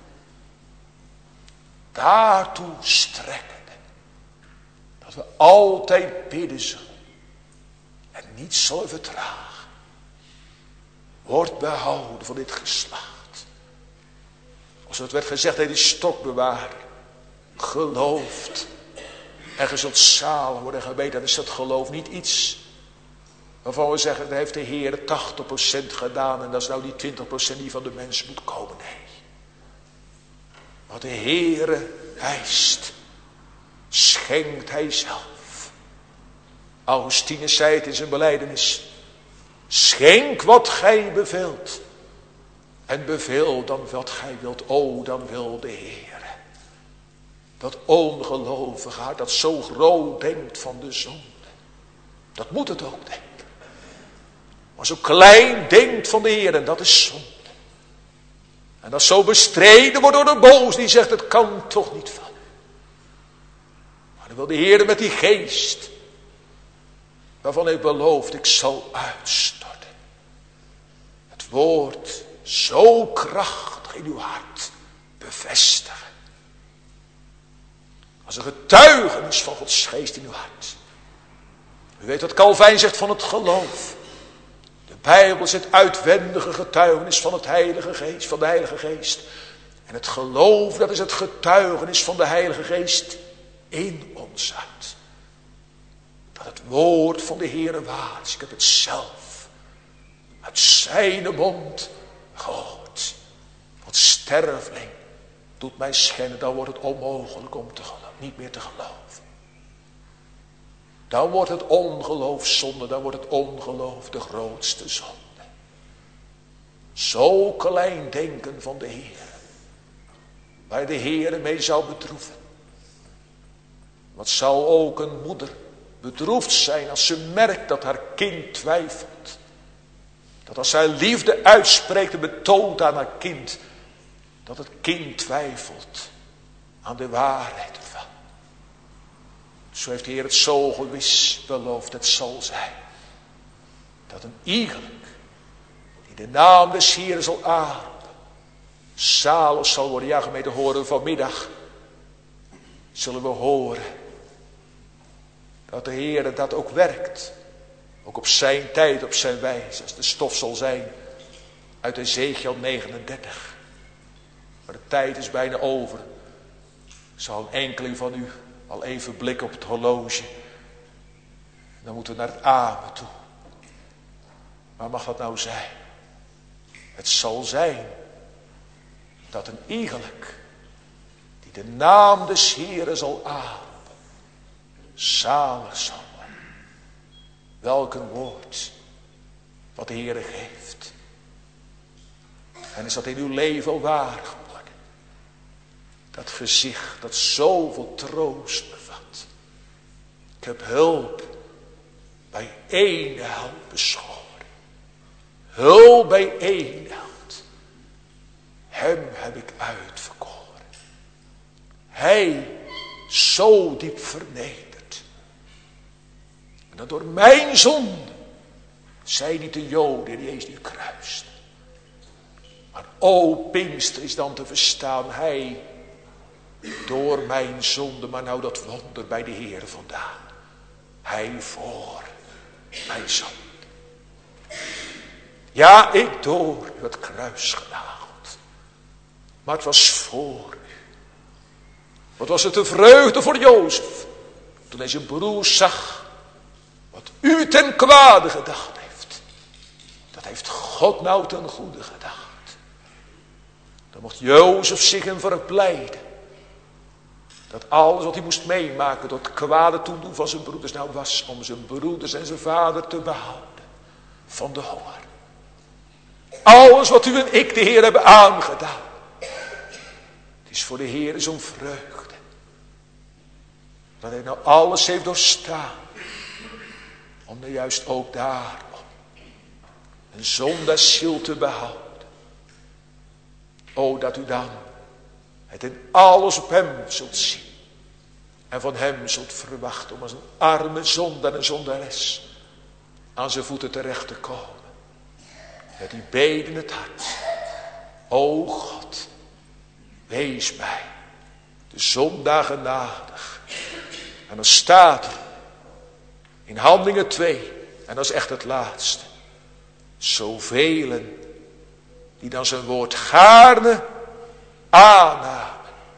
Daartoe strekkende. Dat we altijd bidden zullen. En niet zullen vertragen. Wordt behouden van dit geslacht. Als het werd gezegd, hij die stok bewaart. Gelooft. En ge zult zalig worden gebeden. Dan is dat geloof niet iets waarvan we zeggen, dat heeft de Heer 80% gedaan. En dat is nou die 20% die van de mens moet komen. Nee. Wat de Heer eist, schenkt hij zelf. Augustinus zei het in zijn belijdenis. Schenk wat gij beveelt. En beveel dan wat gij wilt. O, dan wil de Heer. Dat ongelovige hart dat zo groot denkt van de zonde. Dat moet het ook denken. Maar zo klein denkt van de Heer, en dat is zonde. En dat zo bestreden wordt door de boos die zegt, het kan toch niet van. Maar dan wil de Heer met die geest, waarvan hij belooft, ik zal uitstorten. Het woord zo krachtig in uw hart bevestigen. Als een getuigenis van Gods geest in uw hart. U weet wat Calvijn zegt van het geloof. De Bijbel is het uitwendige getuigenis van het Heilige Geest, van de Heilige Geest. En het geloof, dat is het getuigenis van de Heilige Geest in ons hart. Dat het woord van de Heere waar is. Ik heb het zelf uit zijn mond gehoord. Want sterveling doet mij schenden. Dan wordt het onmogelijk om niet meer te geloven. Dan wordt het ongeloof zonde. Dan wordt het ongeloof de grootste zonde. Zo klein denken van de Heer. Waar de Heer mee zou bedroeven. Wat zou ook een moeder bedroefd zijn als ze merkt dat haar kind twijfelt. Dat als zij liefde uitspreekt en betoont aan haar kind. Dat het kind twijfelt aan de waarheid ervan. Zo heeft de Heer het zo gewis beloofd. Het zal zijn. Dat een iegelijk die de naam des Heeren zal aanroepen. Zalig zal worden. Ja, gemeente, horen we vanmiddag. Zullen we horen. Dat de Heer dat ook werkt. Ook op zijn tijd, op zijn wijze. Als de stof zal zijn uit Ezekiel 39. Maar de tijd is bijna over. Ik zal een enkeling van u al even blikken op het horloge. Dan moeten we naar het amen toe. Waar mag dat nou zijn? Het zal zijn dat een iegelijk die de naam des Heeren zal aanroepen, zalig zal worden. Welk een woord wat de Heere geeft. En is dat in uw leven al waar geworden? Dat gezicht dat zoveel troost bevat. Ik heb hulp bij één held beschoren. Hulp bij één held. Hem heb ik uitverkoren. Hij zo diep vernederd. En dat door mijn zonde zij niet de Joden die Jezus niet kruist. Maar o Pinkster is dan te verstaan. Hij door mijn zonde. Maar nou dat wonder bij de Heer vandaan. Hij voor mijn zonde. Ja, ik door u het kruis genageld. Maar het was voor u. Wat was het een vreugde voor Jozef. Toen hij zijn broer zag. Wat u ten kwade gedacht heeft. Dat heeft God nou ten goede gedacht. Dan mocht Jozef zich hem verblijden. Dat alles wat hij moest meemaken door het kwade toedoen van zijn broeders nou was. Om zijn broeders en zijn vader te behouden. Van de honger. Alles wat u en ik de Heer hebben aangedaan. Het is voor de Heer zo'n vreugde. Dat hij nou alles heeft doorstaan. Om er juist ook daarom een zondagsziel te behouden. O, dat u dan het in alles op hem zult zien. En van hem zult verwachten om als een arme zondaar en zondares aan zijn voeten terecht te komen. Met die beden in het hart. O God, wees mij de zondaar genadig. En dan staat er in Handelingen 2, en dat is echt het laatste. Zovelen die dan zijn woord gaarne aannamen.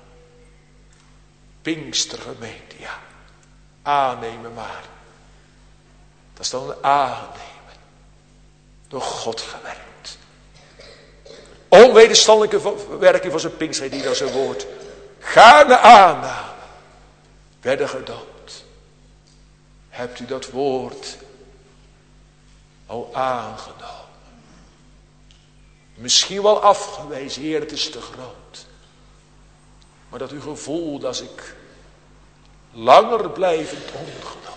Pinkstergemeente, ja. Aannemen maar. Dat is dan een aannemen. Door God gewerkt. Onwederstandelijke werking van zijn Pinkster die dan zijn woord gaarne aannamen. Werden gedoopt. Hebt u dat woord al aangenomen? Misschien wel afgewezen, Heer, het is te groot. Maar dat u gevoelt als ik langer blijvend ongeloof.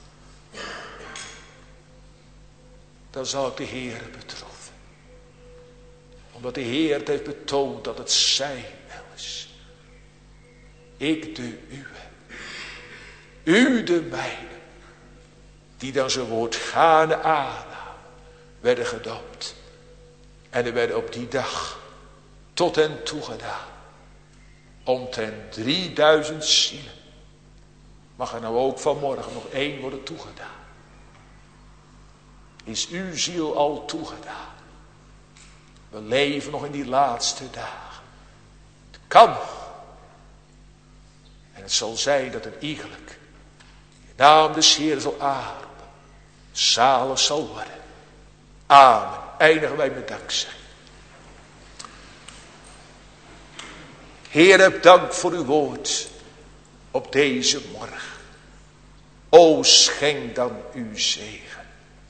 Dan zal ik de Heer bedroeven. Omdat de Heer het heeft betoond dat het zijn wil is. Ik de uwe. U de mijne. Die dan zijn woord gaarne aannamen. Werden gedoopt. En er werden op die dag tot hen toegedaan. Omtrent 3000 zielen. Mag er nou ook vanmorgen nog 1 worden toegedaan. Is uw ziel al toegedaan? We leven nog in die laatste dagen. Het kan nog. En het zal zijn dat een iegelijk de naam des Heeren zal aanroepen, zalig zal worden. Amen. Eindigen wij met dankzij. Heer, heb dank voor uw woord op deze morgen. O, schenk dan uw zegen.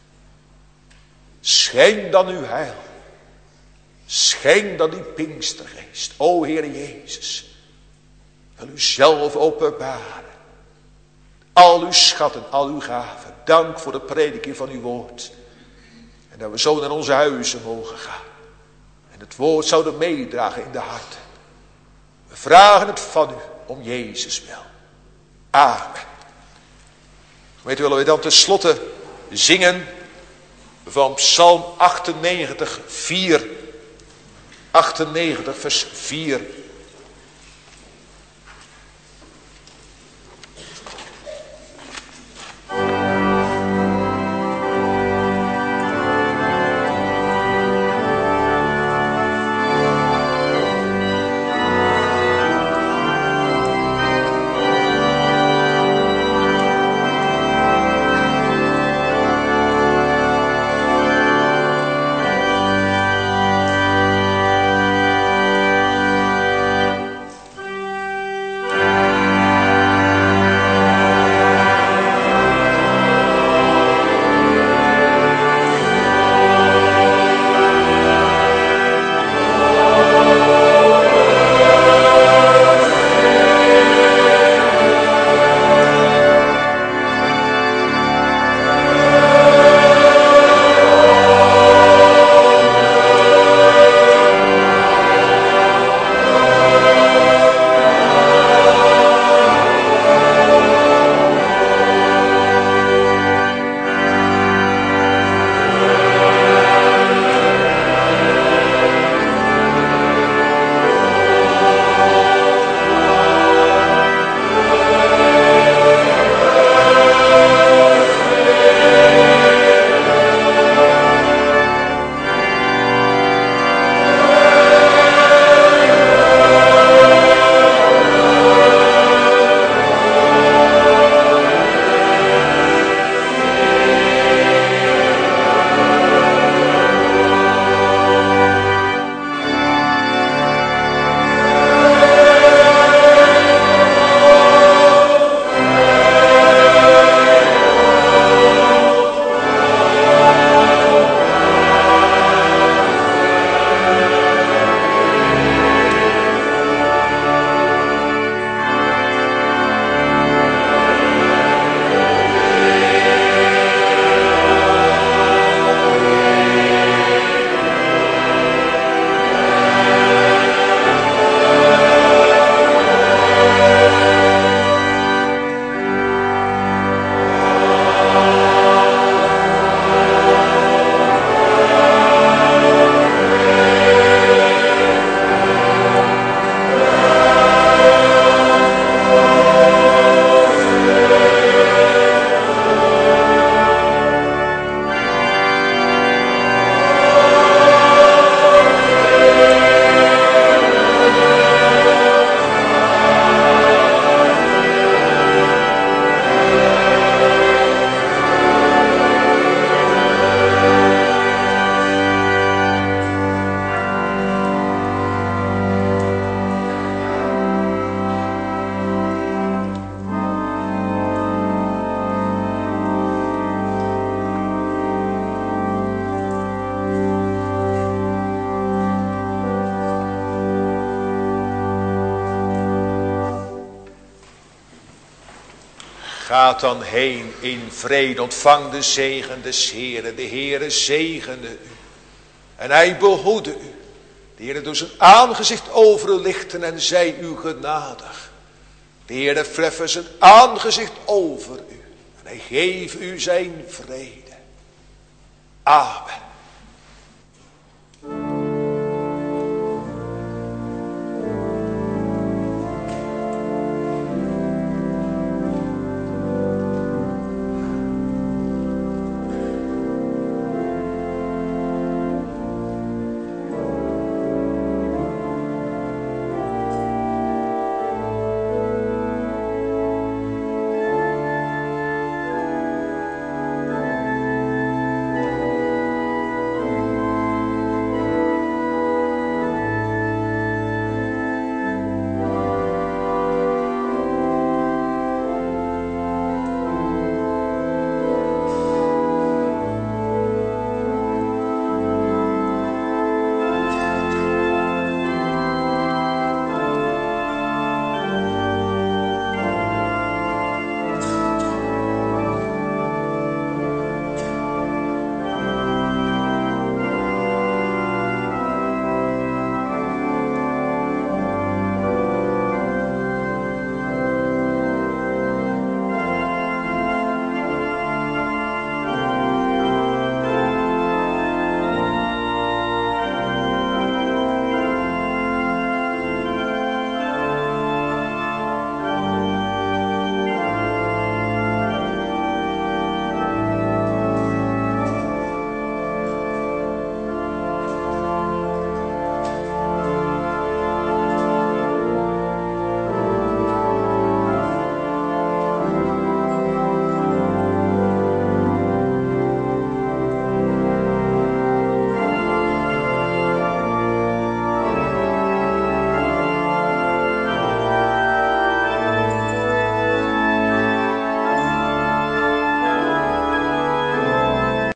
Schenk dan uw heil. Schenk dan die Pinkstergeest. O, Heer Jezus, wil u zelf openbaren. Al uw schatten, al uw gaven. Dank voor de prediking van uw woord. En dat we zo naar onze huizen mogen gaan. En het woord zouden meedragen in de harten. We vragen het van u om Jezus wil. Amen. Gemeente, willen we dan tenslotte zingen van Psalm 98, 4. 98 vers 4. Gaat dan heen in vrede, ontvang de zegen des Heeren. De Heere zegene u en hij behoede u. De Heere doet zijn aangezicht over u lichten en zij u genadig. De Heere verheffen zijn aangezicht over u en hij geeft u zijn vrede. Amen.